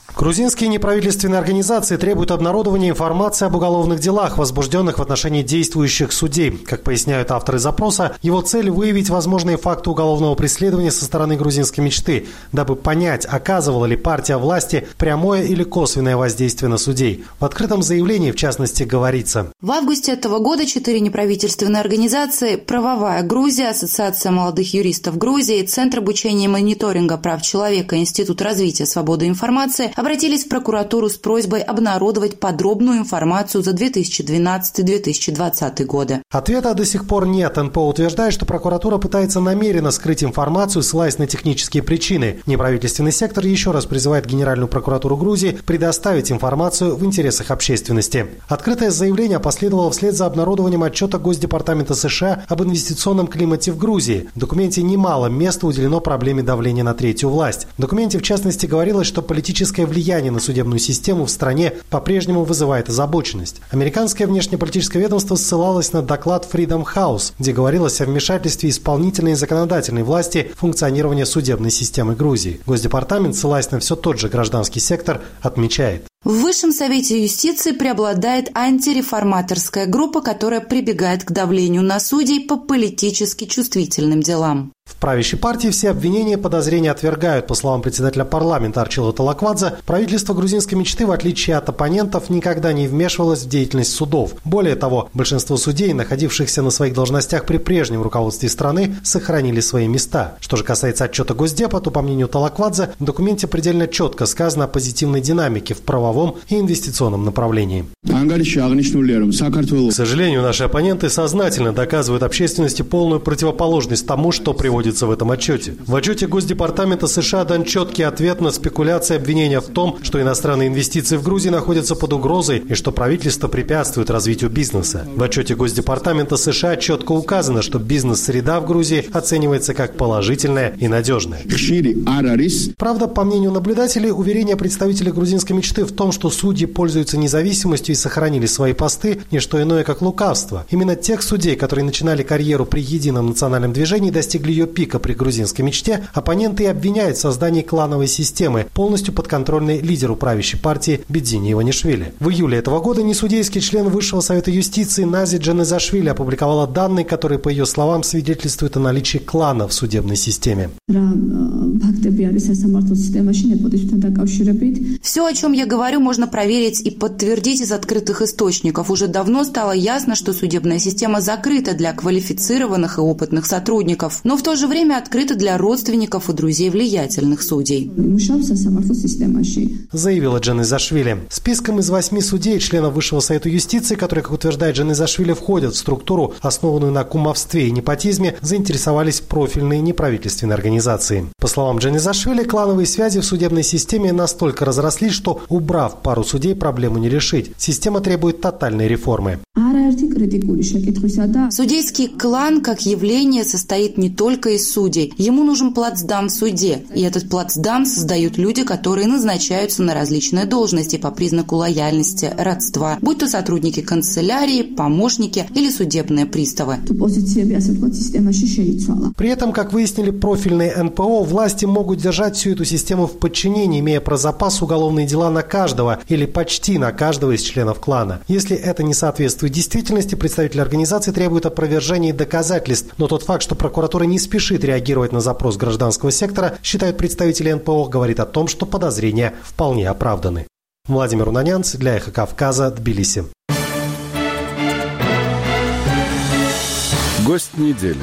Грузинские неправительственные организации требуют обнародования информации об уголовных делах, возбужденных в отношении действующих судей. Как поясняют авторы запроса, его цель – выявить возможные факты уголовного преследования со стороны грузинской мечты, дабы понять, оказывала ли партия власти прямое или косвенное воздействие на судей. В открытом заявлении, в частности, говорится: в августе этого года 4 неправительственные организации – «Правовая Грузия», Ассоциация молодых юристов Грузии, Центр обучения и мониторинга прав человека, Институт развития свободы информации – обратились в прокуратуру с просьбой обнародовать подробную информацию за 2012-2020 годы. Ответа до сих пор нет. НПО утверждает, что прокуратура пытается намеренно скрыть информацию, ссылаясь на технические причины. Неправительственный сектор еще раз призывает Генеральную прокуратуру Грузии предоставить информацию в интересах общественности. Открытое заявление последовало вслед за обнародованием отчета Госдепартамента США об инвестиционном климате в Грузии. В документе немало места уделено проблеме давления на третью власть. В документе, в частности, говорилось, что политическое влияние на судебную систему в стране по-прежнему вызывает озабоченность. Американское внешнеполитическое ведомство ссылалось на доклад Freedom House, где говорилось о вмешательстве исполнительной и законодательной власти в функционирование судебной системы Грузии. Госдепартамент, ссылаясь на все тот же гражданский сектор, отмечает: в Высшем Совете юстиции преобладает антиреформаторская группа, которая прибегает к давлению на судей по политически чувствительным делам. В правящей партии все обвинения и подозрения отвергают. По словам председателя парламента Арчила Талаквадзе, правительство грузинской мечты, в отличие от оппонентов, никогда не вмешивалось в деятельность судов. Более того, большинство судей, находившихся на своих должностях при прежнем руководстве страны, сохранили свои места. Что же касается отчета Госдепа, то, по мнению Талаквадзе, в документе предельно четко сказано о позитивной динамике в правовом и инвестиционном направлении. К сожалению, наши оппоненты сознательно доказывают общественности полную противоположность тому, что приводится в этом отчете. В отчете Госдепартамента США дан четкий ответ на спекуляции и обвинения в том, что иностранные инвестиции в Грузии находятся под угрозой и что правительство препятствует развитию бизнеса. В отчете Госдепартамента США четко указано, что бизнес-среда в Грузии оценивается как положительная и надежная. Правда, по мнению наблюдателей, уверения представителей грузинской мечты в том, что судьи пользуются независимостью и сохранили свои посты, не что иное, как лукавство. Именно тех судей, которые начинали карьеру при едином национальном движении, достигли ее пика при грузинской мечте, оппоненты и обвиняют в создании клановой системы, полностью подконтрольной лидеру правящей партии Бидзине Иванишвили. В июле этого года несудейский член Высшего Совета юстиции Нази Джанезашвили опубликовала данные, которые, по ее словам, свидетельствуют о наличии клана в судебной системе. Все, о чем я говорю, можно проверить и подтвердить из открытых источников. Уже давно стало ясно, что судебная система закрыта для квалифицированных и опытных сотрудников, но в то же время открыта для родственников и друзей влиятельных судей. Заявила Джанезашвили. Списком из 8 судей, членов Высшего Совета юстиции, которые, как утверждает Джанезашвили, входят в структуру, основанную на кумовстве и непотизме, заинтересовались профильные неправительственные организации. По словам Джанезашвили, клановые связи в судебной системе настолько разрослись, что, убрав пару судей, проблему не решить. Система требует тотальной реформы. Судейский клан, как явление, состоит не только из судей. Ему нужен плацдарм в суде. И этот плацдарм создают люди, которые назначаются на различные должности по признаку лояльности, родства, будь то сотрудники канцелярии, помощники или судебные приставы. При этом, как выяснили профильные НПО, власти могут держать всю эту систему в подчинении, имея про запас уголовные дела на каждого или почти на каждого из членов клана. Если это не соответствует действительности, представители организации требуют опровержения и доказательств. Но тот факт, что прокуратура не спешит реагировать на запрос гражданского сектора, считают представители НПО, говорит о том, что подозрения вполне оправданы. Владимир Унанянц для Эхо Кавказа, Тбилиси. Гость недели.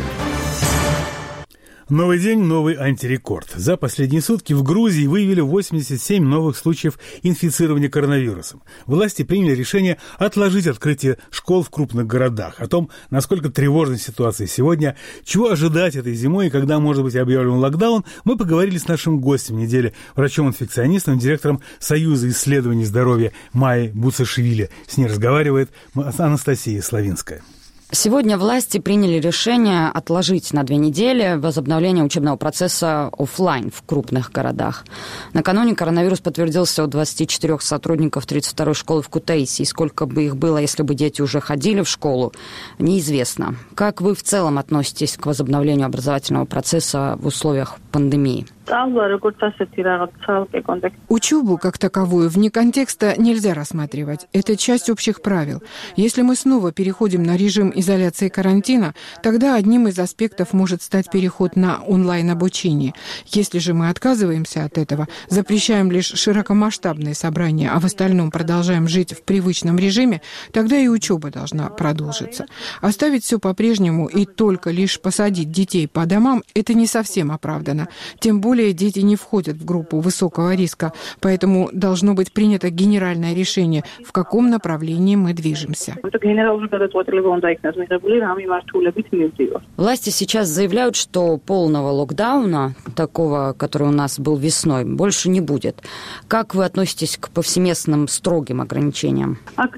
Новый день, новый антирекорд. За последние сутки в Грузии выявили 87 новых случаев инфицирования коронавирусом. Власти приняли решение отложить открытие школ в крупных городах. О том, насколько тревожна ситуация сегодня, чего ожидать этой зимой и когда может быть объявлен локдаун, мы поговорили с нашим гостем недели, врачом-инфекционистом, директором Союза исследований здоровья Майей Буцашвили. С ней разговаривает Анастасия Славинская. Сегодня власти приняли решение отложить на 2 недели возобновление учебного процесса офлайн в крупных городах. Накануне коронавирус подтвердился у 24 сотрудников 32-й школы в Кутаиси. И сколько бы их было, если бы дети уже ходили в школу, неизвестно. Как вы в целом относитесь к возобновлению образовательного процесса в условиях пандемии? Учебу, как таковую, вне контекста нельзя рассматривать. Это часть общих правил. Если мы снова переходим на режим изоляции и карантина, тогда одним из аспектов может стать переход на онлайн-обучение. Если же мы отказываемся от этого, запрещаем лишь широкомасштабные собрания, а в остальном продолжаем жить в привычном режиме, тогда и учеба должна продолжиться. Оставить все по-прежнему и только лишь посадить детей по домам – это не совсем оправдано. Тем более дети не входят в группу высокого риска, поэтому должно быть принято генеральное решение, в каком направлении мы движемся. Власти сейчас заявляют, что полного локдауна, такого, который у нас был весной, больше не будет. Как вы относитесь к повсеместным строгим ограничениям?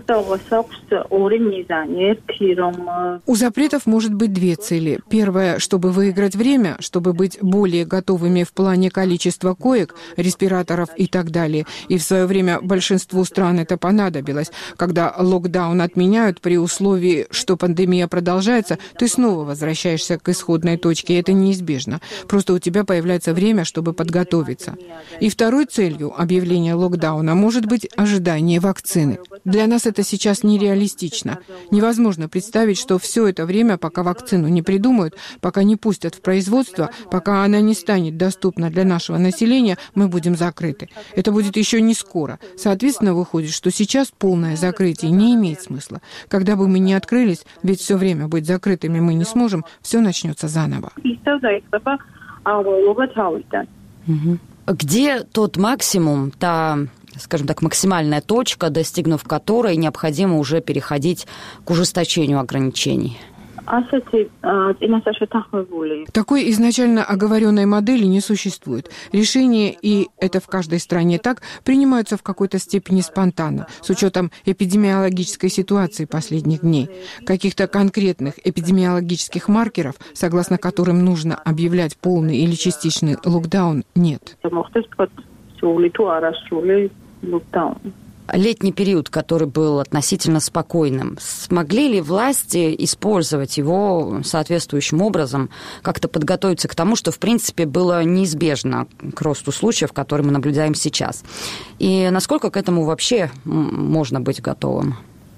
У запретов может быть две цели. Первая, чтобы выиграть время, чтобы быть более готовыми в плане количества коек, респираторов и так далее. И в свое время большинству стран это понадобилось. Когда локдаун отменяют при условии, что пандемия продолжается, ты снова возвращаешься к исходной точке, и это неизбежно. Просто у тебя появляется время, чтобы подготовиться. И второй целью объявления локдауна может быть ожидание вакцины. Для нас это сейчас нереалистично. Невозможно представить, что все это время, пока вакцину не придумают, пока не пустят в производство, пока она не станет доступна для нашего населения, мы будем закрыты. Это будет еще не скоро. Соответственно, выходит, что сейчас полное закрытие не имеет смысла. Когда бы мы не открылись, ведь все время быть закрытыми мы не сможем, все начнется заново. Где тот максимум, та, скажем так, максимальная точка, достигнув которой необходимо уже переходить к ужесточению ограничений? Такой изначально оговоренной модели не существует. Решения, и это в каждой стране так, принимаются в какой-то степени спонтанно, с учетом эпидемиологической ситуации последних дней. Каких-то конкретных эпидемиологических маркеров, согласно которым нужно объявлять полный или частичный локдаун, нет. Летний период, который был относительно спокойным, смогли ли власти использовать его соответствующим образом, как-то подготовиться к тому, что, в принципе, было неизбежно к росту случаев, которые мы наблюдаем сейчас? И насколько к этому вообще можно быть готовым?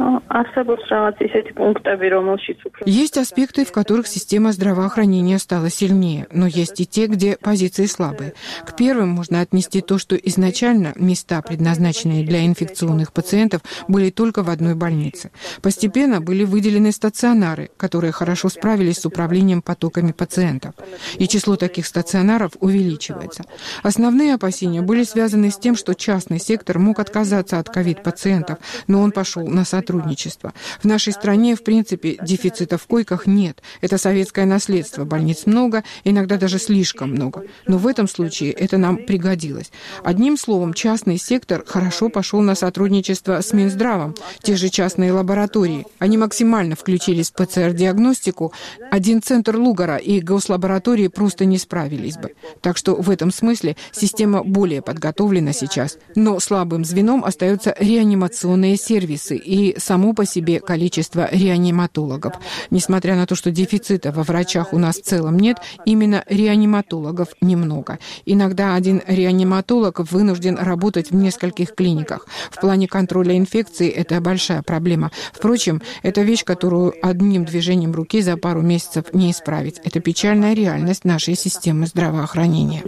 Есть аспекты, в которых система здравоохранения стала сильнее, но есть и те, где позиции слабые. К первым можно отнести то, что изначально места, предназначенные для инфекционных пациентов, были только в одной больнице. Постепенно были выделены стационары, которые хорошо справились с управлением потоками пациентов. И число таких стационаров увеличивается. Основные опасения были связаны с тем, что частный сектор мог отказаться от ковид-пациентов, но он пошел на сотрудничество. В нашей стране, в принципе, дефицита в койках нет. Это советское наследство. Больниц много, иногда даже слишком много. Но в этом случае это нам пригодилось. Одним словом, частный сектор хорошо пошел на сотрудничество с Минздравом. Те же частные лаборатории. Они максимально включились в ПЦР-диагностику. Один центр Лугара и гослаборатории просто не справились бы. Так что в этом смысле система более подготовлена сейчас. Но слабым звеном остаются реанимационные сервисы и само по себе количество реаниматологов. Несмотря на то, что дефицита во врачах у нас в целом нет, именно реаниматологов немного. Иногда один реаниматолог вынужден работать в нескольких клиниках. В плане контроля инфекции это большая проблема. Впрочем, это вещь, которую одним движением руки за пару месяцев не исправить. Это печальная реальность нашей системы здравоохранения.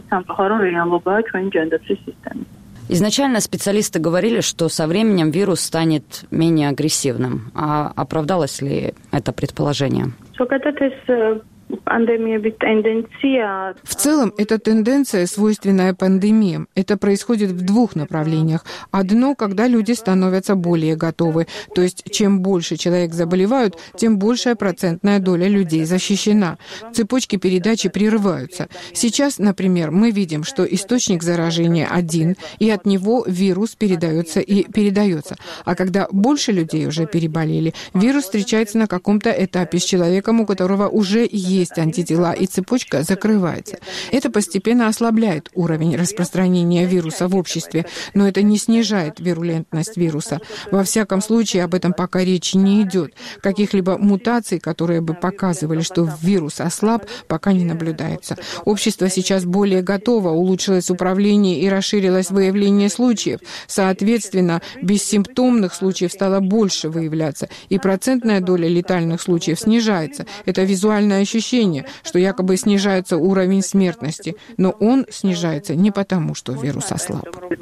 Изначально специалисты говорили, что со временем вирус станет менее агрессивным. А оправдалось ли это предположение? В целом, эта тенденция, свойственная пандемиям. Это происходит в двух направлениях. Одно, когда люди становятся более готовы. То есть, чем больше человек заболевают, тем большая процентная доля людей защищена. Цепочки передачи прерываются. Сейчас, например, мы видим, что источник заражения один, и от него вирус передается и передается. А когда больше людей уже переболели, вирус встречается на каком-то этапе с человеком, у которого уже есть есть антитела, и цепочка закрывается. Это постепенно ослабляет уровень распространения вируса в обществе, но это не снижает вирулентность вируса. Во всяком случае, об этом пока речи не идет. Каких-либо мутаций, которые бы показывали, что вирус ослаб, пока не наблюдается. Общество сейчас более готово, улучшилось управление и расширилось выявление случаев. Соответственно, бессимптомных случаев стало больше выявляться, и процентная доля летальных случаев снижается. Это визуальное ощущение, что якобы снижается уровень смертности, но он снижается не потому, что вирус ослаб.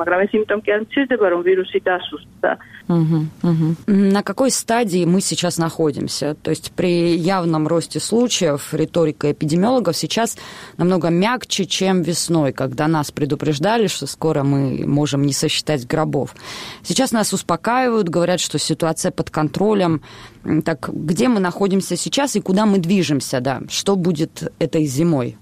На какой стадии мы сейчас находимся? То есть при явном росте случаев риторика эпидемиологов сейчас намного мягче, чем весной, когда нас предупреждали, что скоро мы можем не сосчитать гробов. Сейчас нас успокаивают, говорят, что ситуация под контролем. Так где мы находимся сейчас и куда мы движемся? Да? Что будет этой зимой?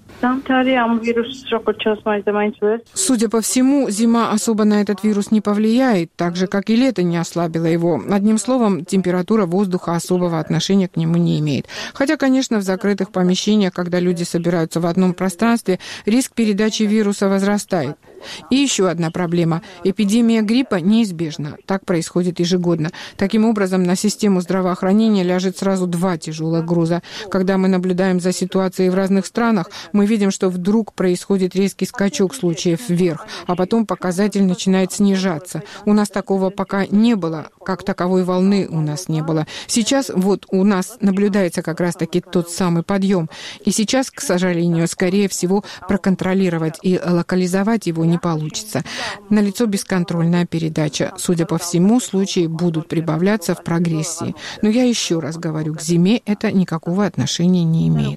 Судя по всему, зима особо на этот вирус не повлияет, так же, как и лето не ослабило его. Одним словом, температура воздуха особого отношения к нему не имеет. Хотя, конечно, в закрытых помещениях, когда люди собираются в одном пространстве, риск передачи вируса возрастает. И еще одна проблема. Эпидемия гриппа неизбежна. Так происходит ежегодно. Таким образом, на систему здравоохранения ляжет сразу два тяжелых груза. Когда мы наблюдаем за ситуацией в разных странах, мы видим, что вдруг происходит резкий скачок случаев вверх, а потом показатель начинает снижаться. У нас такого пока не было, как таковой волны у нас не было. Сейчас вот у нас наблюдается как раз-таки тот самый подъем. И сейчас, к сожалению, скорее всего, проконтролировать и локализовать его не получится. Налицо бесконтрольная передача. Судя по всему, случаи будут прибавляться в прогрессии. Но я еще раз говорю, к зиме это никакого отношения не имеет.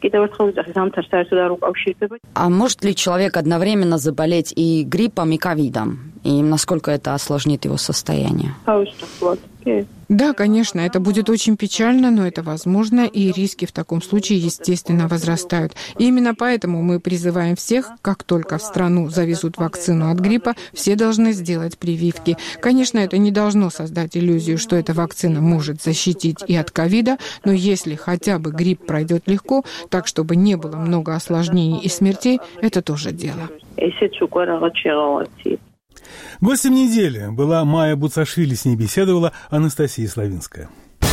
А может ли человек одновременно заболеть и гриппом, и ковидом? И насколько это осложнит его состояние? Да, конечно, это будет очень печально, но это возможно, и риски в таком случае, естественно, возрастают. И именно поэтому мы призываем всех, как только в страну завезут вакцину от гриппа, все должны сделать прививки. Конечно, это не должно создать иллюзию, что эта вакцина может защитить и от ковида, но если хотя бы грипп пройдет легко, так чтобы не было много осложнений и смертей, это тоже дело. Гостем недели была Майя Буцашвили, с ней беседовала Анастасия Славинская.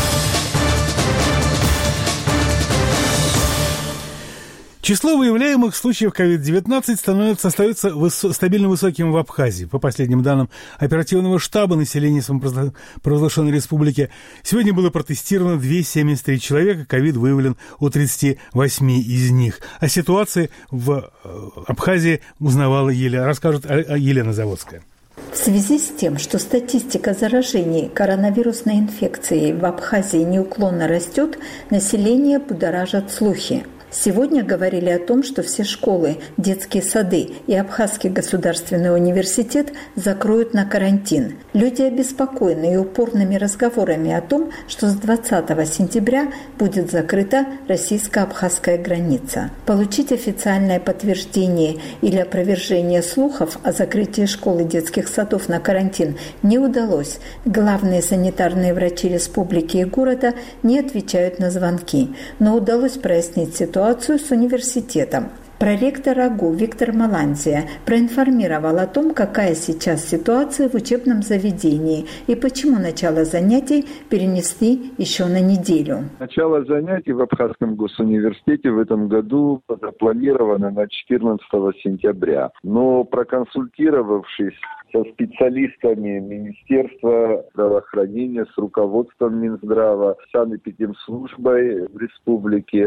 Число выявляемых случаев COVID-19 остается стабильно высоким в Абхазии. По последним данным оперативного штаба населения самопровозглашенной республики, сегодня было протестировано 273 человека, ковид выявлен у 38 из них. О ситуации в Абхазии расскажет Елена Заводская. В связи с тем, что статистика заражений коронавирусной инфекцией в Абхазии неуклонно растет, население будоражат слухи. Сегодня говорили о том, что все школы, детские сады и Абхазский государственный университет закроют на карантин. Люди обеспокоены и упорными разговорами о том, что с 20 сентября будет закрыта российско-абхазская граница. Получить официальное подтверждение или опровержение слухов о закрытии школ и детских садов на карантин не удалось. Главные санитарные врачи республики и города не отвечают на звонки, но удалось прояснить ситуацию с университетом. Проректор РАГУ Виктор Маланзия проинформировал о том, какая сейчас ситуация в учебном заведении и почему начало занятий перенесли еще на неделю. Начало занятий в Абхазском госуниверситете в этом году запланировано на 14 сентября. Но проконсультировавшись со специалистами Министерства здравоохранения, с руководством Минздрава, санэпидемслужбой в республике,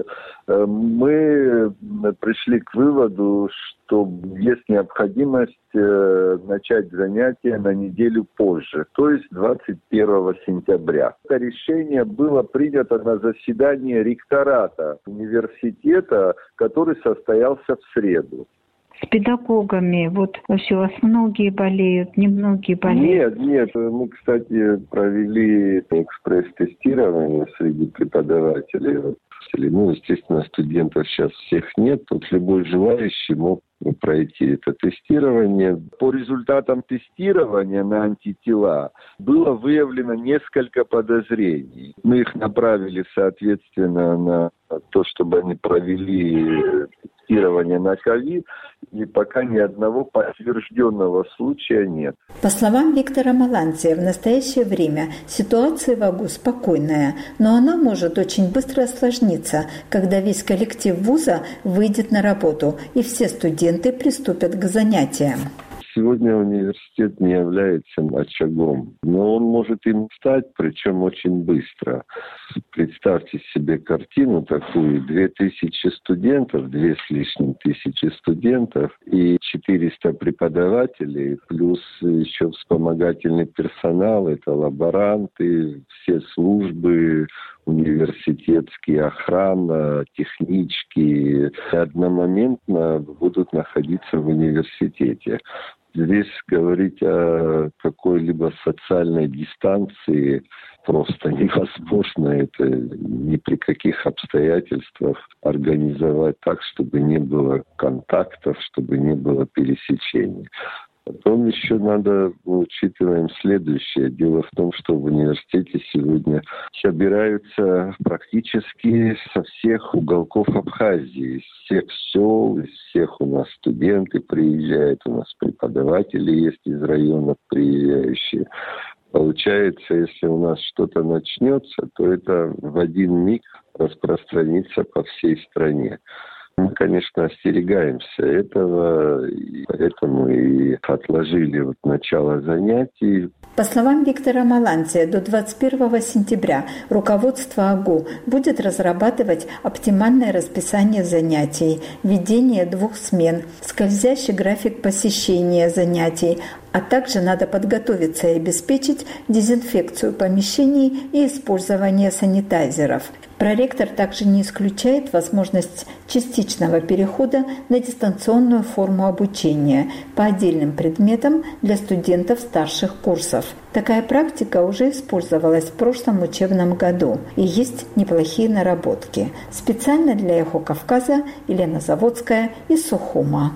мы пришли к выводу, что есть необходимость начать занятия на неделю позже, то есть 21 сентября. Это решение было принято на заседании ректората университета, который состоялся в среду. С педагогами, вообще у вас многие болеют, немногие болеют? Нет, мы, кстати, провели экспресс-тестирование среди преподавателей. Естественно, студентов сейчас всех нет. Тут любой желающий мог пройти это тестирование. По результатам тестирования на антитела было выявлено несколько подозрений. Мы их направили, соответственно, на то, чтобы они провели тестирование на ковид, и пока ни одного подтвержденного случая нет. По словам Виктора Маланция, в настоящее время ситуация в АГУ спокойная, но она может очень быстро осложниться, когда весь коллектив вуза выйдет на работу и все студенты приступят к занятиям. Сегодня университет не является очагом, но он может им стать, причем очень быстро. Представьте себе картину такую: 2000 студентов, 2 с лишним тысячи студентов и 400 преподавателей, плюс еще вспомогательный персонал, это лаборанты, все службы университетские, охрана, технички, одномоментно будут находиться в университете. Здесь говорить о какой-либо социальной дистанции просто невозможно. Это ни при каких обстоятельствах организовать так, чтобы не было контактов, чтобы не было пересечений. Потом еще надо, учитываем следующее. Дело в том, что в университете сегодня собираются практически со всех уголков Абхазии, из всех сел, из всех у нас студенты приезжают, у нас преподаватели есть из районов приезжающие. Получается, если у нас что-то начнется, то это в один миг распространится по всей стране. Мы, конечно, остерегаемся этого, и поэтому и отложили начало занятий. По словам Виктора Маланция, до 21 сентября руководство АГУ будет разрабатывать оптимальное расписание занятий, введение 2 смен, скользящий график посещения занятий, а также надо подготовиться и обеспечить дезинфекцию помещений и использование санитайзеров. Проректор также не исключает возможность частичного перехода на дистанционную форму обучения по отдельным предметам для студентов старших курсов. Такая практика уже использовалась в прошлом учебном году, и есть неплохие наработки. Специально для «Эхо Кавказа» Елена Заводская из Сухума.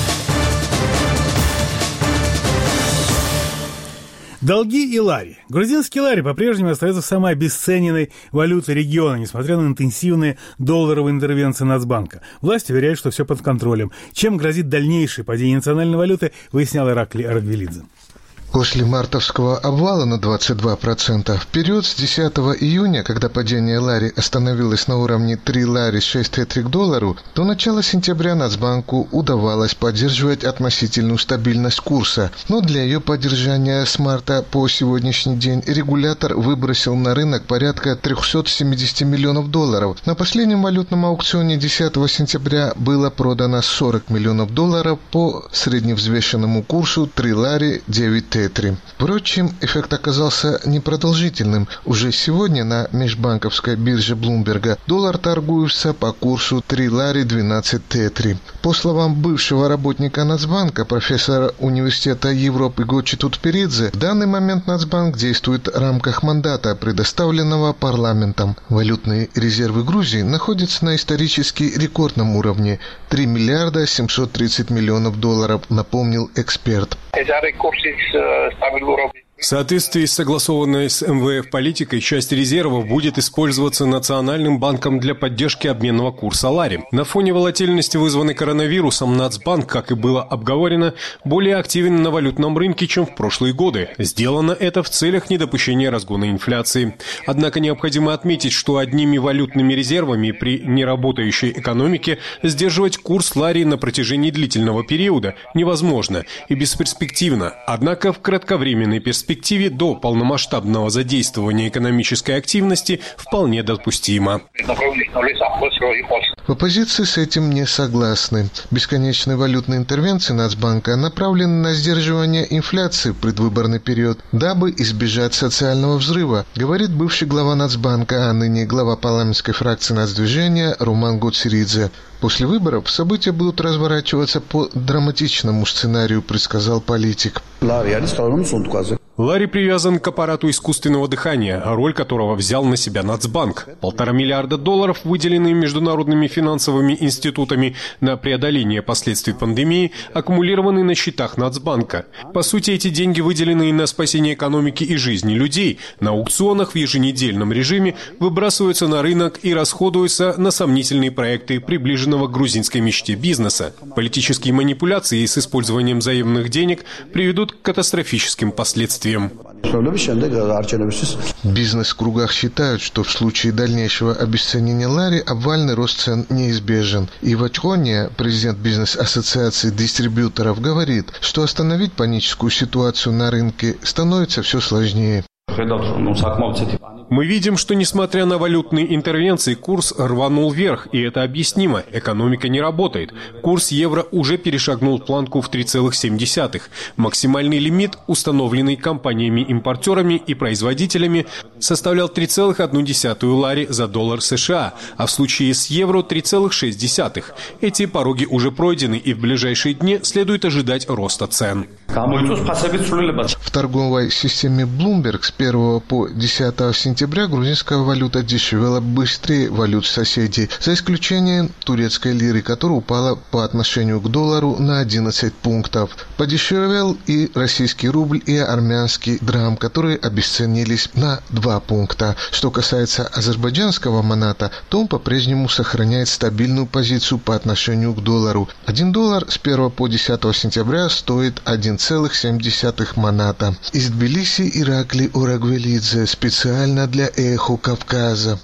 Долги и лари. Грузинский лари по-прежнему остается самой обесцененной валютой региона, несмотря на интенсивные долларовые интервенции Нацбанка. Власти уверяют, что все под контролем. Чем грозит дальнейшее падение национальной валюты, выяснял Ираклий Аргвелидзе. После мартовского обвала на 22%, в период с 10 июня, когда падение лари остановилось на уровне 3 лари 6 тетрий к доллару, до начала сентября Нацбанку удавалось поддерживать относительную стабильность курса. Но для ее поддержания с марта по сегодняшний день регулятор выбросил на рынок порядка 370 миллионов долларов. На последнем валютном аукционе 10 сентября было продано 40 миллионов долларов по средневзвешенному курсу 3 лари 9 тетрий. Впрочем, эффект оказался непродолжительным. Уже сегодня на межбанковской бирже Блумберга доллар торгуется по курсу 3 лари 12 тетрий. По словам бывшего работника Нацбанка, профессора Университета Европы Гочи Тутперидзе, в данный момент Нацбанк действует в рамках мандата, предоставленного парламентом. Валютные резервы Грузии находятся на исторически рекордном уровне – 3 миллиарда 730 миллионов долларов, напомнил эксперт. В соответствии с согласованной с МВФ политикой, часть резервов будет использоваться Национальным банком для поддержки обменного курса лари. На фоне волатильности, вызванной коронавирусом, Нацбанк, как и было обговорено, более активен на валютном рынке, чем в прошлые годы. Сделано это в целях недопущения разгона инфляции. Однако необходимо отметить, что одними валютными резервами при неработающей экономике сдерживать курс лари на протяжении длительного периода невозможно и бесперспективно. Однако в кратковременной перспективе до полномасштабного задействования экономической активности вполне допустимо. В оппозиции с этим не согласны. Бесконечные валютные интервенции Нацбанка направлены на сдерживание инфляции в предвыборный период, дабы избежать социального взрыва, говорит бывший глава Нацбанка, а ныне глава парламентской фракции Нацдвижения Руман Гоциридзе. После выборов события будут разворачиваться по драматичному сценарию, предсказал политик. Ларри привязан к аппарату искусственного дыхания, роль которого взял на себя Нацбанк. $1,5 миллиарда выделенные международными финансовыми институтами на преодоление последствий пандемии, аккумулированы на счетах Нацбанка. По сути, эти деньги, выделенные на спасение экономики и жизни людей, на аукционах в еженедельном режиме выбрасываются на рынок и расходуются на сомнительные проекты приближенного к грузинской мечте бизнеса. Политические манипуляции с использованием заемных денег приведут к катастрофическим последствиям. В бизнес-кругах считают, что в случае дальнейшего обесценения лари обвальный рост цен неизбежен. Иво Чхония, президент бизнес-ассоциации дистрибьюторов, говорит, что остановить паническую ситуацию на рынке становится все сложнее. Мы видим, что несмотря на валютные интервенции, курс рванул вверх, и это объяснимо. Экономика не работает. Курс евро уже перешагнул планку в 3,7. Максимальный лимит, установленный компаниями-импортерами и производителями, составлял 3,1 лари за доллар США, а в случае с евро 3,6. Эти пороги уже пройдены, и в ближайшие дни следует ожидать роста цен. В торговой системе Bloomberg с 1 по 10 сентября грузинская валюта дешевела быстрее валют соседей, за исключением турецкой лиры, которая упала по отношению к доллару на 11 пунктов. Подешевел и российский рубль, и армянский драм, которые обесценились на 2 пункта. Что касается азербайджанского маната, то он по-прежнему сохраняет стабильную позицию по отношению к доллару. $1 с 1 по 10 сентября стоит 1,7 маната. Из Тбилиси Иракли Орагвелидзе специально для «Эхо Кавказа».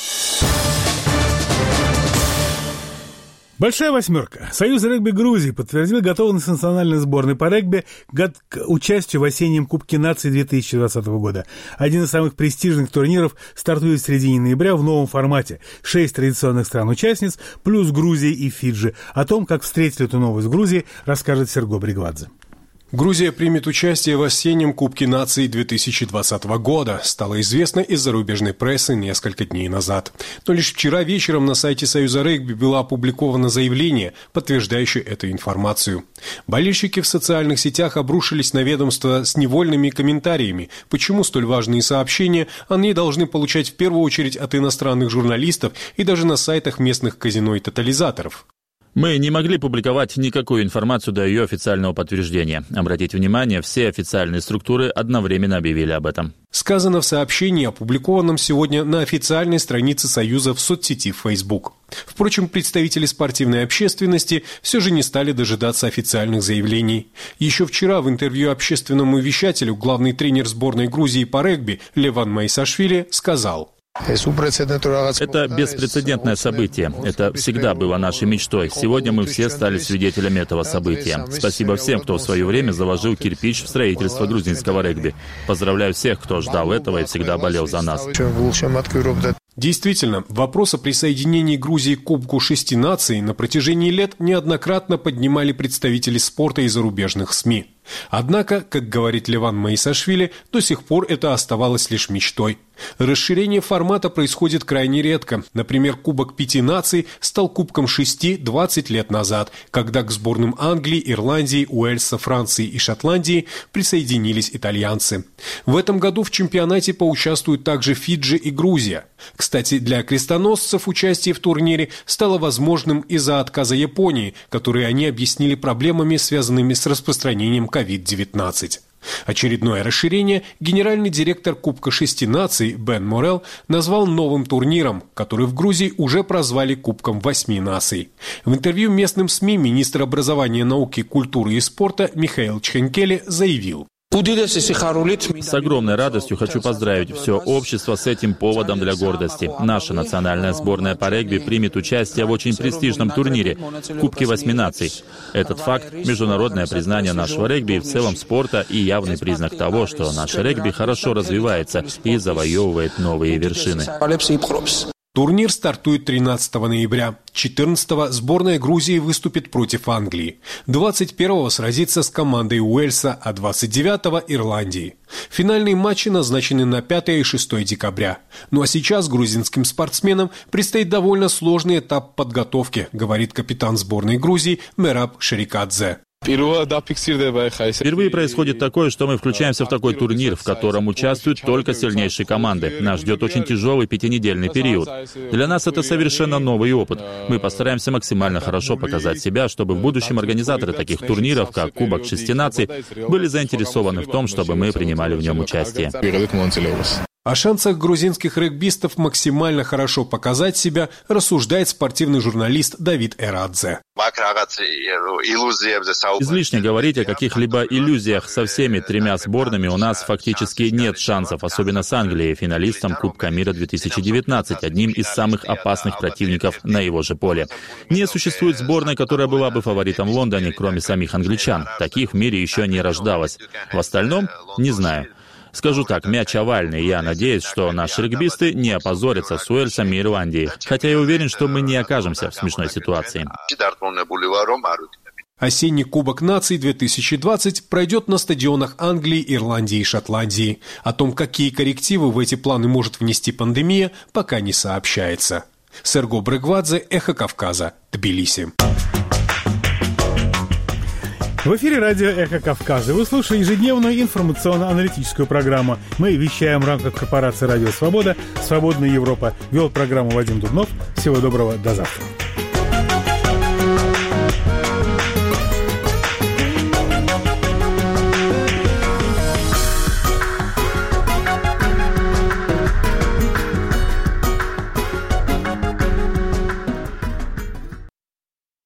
Большая восьмерка. Союз регби Грузии подтвердил готовность национальной сборной по регби к участию в осеннем Кубке наций 2020 года. Один из самых престижных турниров стартует в середине ноября в новом формате. 6 традиционных стран-участниц плюс Грузия и Фиджи. О том, как встретили эту новость в Грузии, расскажет Серго Бригвадзе. Грузия примет участие в осеннем Кубке наций 2020 года, стало известно из зарубежной прессы несколько дней назад. Но лишь вчера вечером на сайте Союза регби было опубликовано заявление, подтверждающее эту информацию. Болельщики в социальных сетях обрушились на ведомство с невольными комментариями, почему столь важные сообщения они должны получать в первую очередь от иностранных журналистов и даже на сайтах местных казино и тотализаторов. Мы не могли публиковать никакую информацию до ее официального подтверждения. Обратите внимание, все официальные структуры одновременно объявили об этом. Сказано в сообщении, опубликованном сегодня на официальной странице Союза в соцсети Facebook. Впрочем, представители спортивной общественности все же не стали дожидаться официальных заявлений. Еще вчера в интервью общественному вещателю главный тренер сборной Грузии по регби Леван Майсашвили сказал: это беспрецедентное событие. Это всегда было нашей мечтой. Сегодня мы все стали свидетелями этого события. Спасибо всем, кто в свое время заложил кирпич в строительство грузинского регби. Поздравляю всех, кто ждал этого и всегда болел за нас. Действительно, вопрос о присоединении Грузии к Кубку 6 наций на протяжении лет неоднократно поднимали представители спорта и зарубежных СМИ. Однако, как говорит Леван Майсашвили, до сих пор это оставалось лишь мечтой. Расширение формата происходит крайне редко. Например, Кубок 5 наций стал Кубком 6 20 лет назад, когда к сборным Англии, Ирландии, Уэльса, Франции и Шотландии присоединились итальянцы. В этом году в чемпионате поучаствуют также Фиджи и Грузия. Кстати, для крестоносцев участие в турнире стало возможным из-за отказа Японии, который они объяснили проблемами, связанными с распространением COVID-19. Очередное расширение генеральный директор Кубка 6 наций Бен Морел назвал новым турниром, который в Грузии уже прозвали Кубком 8 наций. В интервью местным СМИ министр образования, науки, культуры и спорта Михаил Чхенкели заявил: с огромной радостью хочу поздравить все общество с этим поводом для гордости. Наша национальная сборная по регби примет участие в очень престижном турнире Кубке 8 наций. Этот факт – международное признание нашего регби и в целом спорта и явный признак того, что наше регби хорошо развивается и завоевывает новые вершины. Турнир стартует 13 ноября. 14-го сборная Грузии выступит против Англии. 21-го сразится с командой Уэльса, а 29-го – Ирландии. Финальные матчи назначены на 5 и 6 декабря. Ну а сейчас грузинским спортсменам предстоит довольно сложный этап подготовки, говорит капитан сборной Грузии Мераб Шерикадзе. Впервые происходит такое, что мы включаемся в такой турнир, в котором участвуют только сильнейшие команды. Нас ждет очень тяжелый 5-недельный период. Для нас это совершенно новый опыт. Мы постараемся максимально хорошо показать себя, чтобы в будущем организаторы таких турниров, как Кубок Шести Наций, были заинтересованы в том, чтобы мы принимали в нем участие. О шансах грузинских регбистов максимально хорошо показать себя рассуждает спортивный журналист Давид Эрадзе. Излишне говорить о каких-либо иллюзиях. Со всеми тремя сборными у нас фактически нет шансов, особенно с Англией, финалистом Кубка мира 2019, одним из самых опасных противников на его же поле. Не существует сборной, которая была бы фаворитом в Лондоне, кроме самих англичан. Таких в мире еще не рождалось. В остальном не знаю. Скажу так, мяч овальный, и я надеюсь, что наши регбисты не опозорятся с Уэльсом и Ирландией. Хотя я уверен, что мы не окажемся в смешной ситуации. Осенний Кубок наций 2020 пройдет на стадионах Англии, Ирландии и Шотландии. О том, какие коррективы в эти планы может внести пандемия, пока не сообщается. Серго Брыгвадзе, Эхо Кавказа, Тбилиси. В эфире радио «Эхо Кавказа». Вы слушаете ежедневную информационно-аналитическую программу. Мы вещаем в рамках корпорации «Радио Свобода», «Свободная Европа». Вел программу Вадим Дубнов. Всего доброго, до завтра.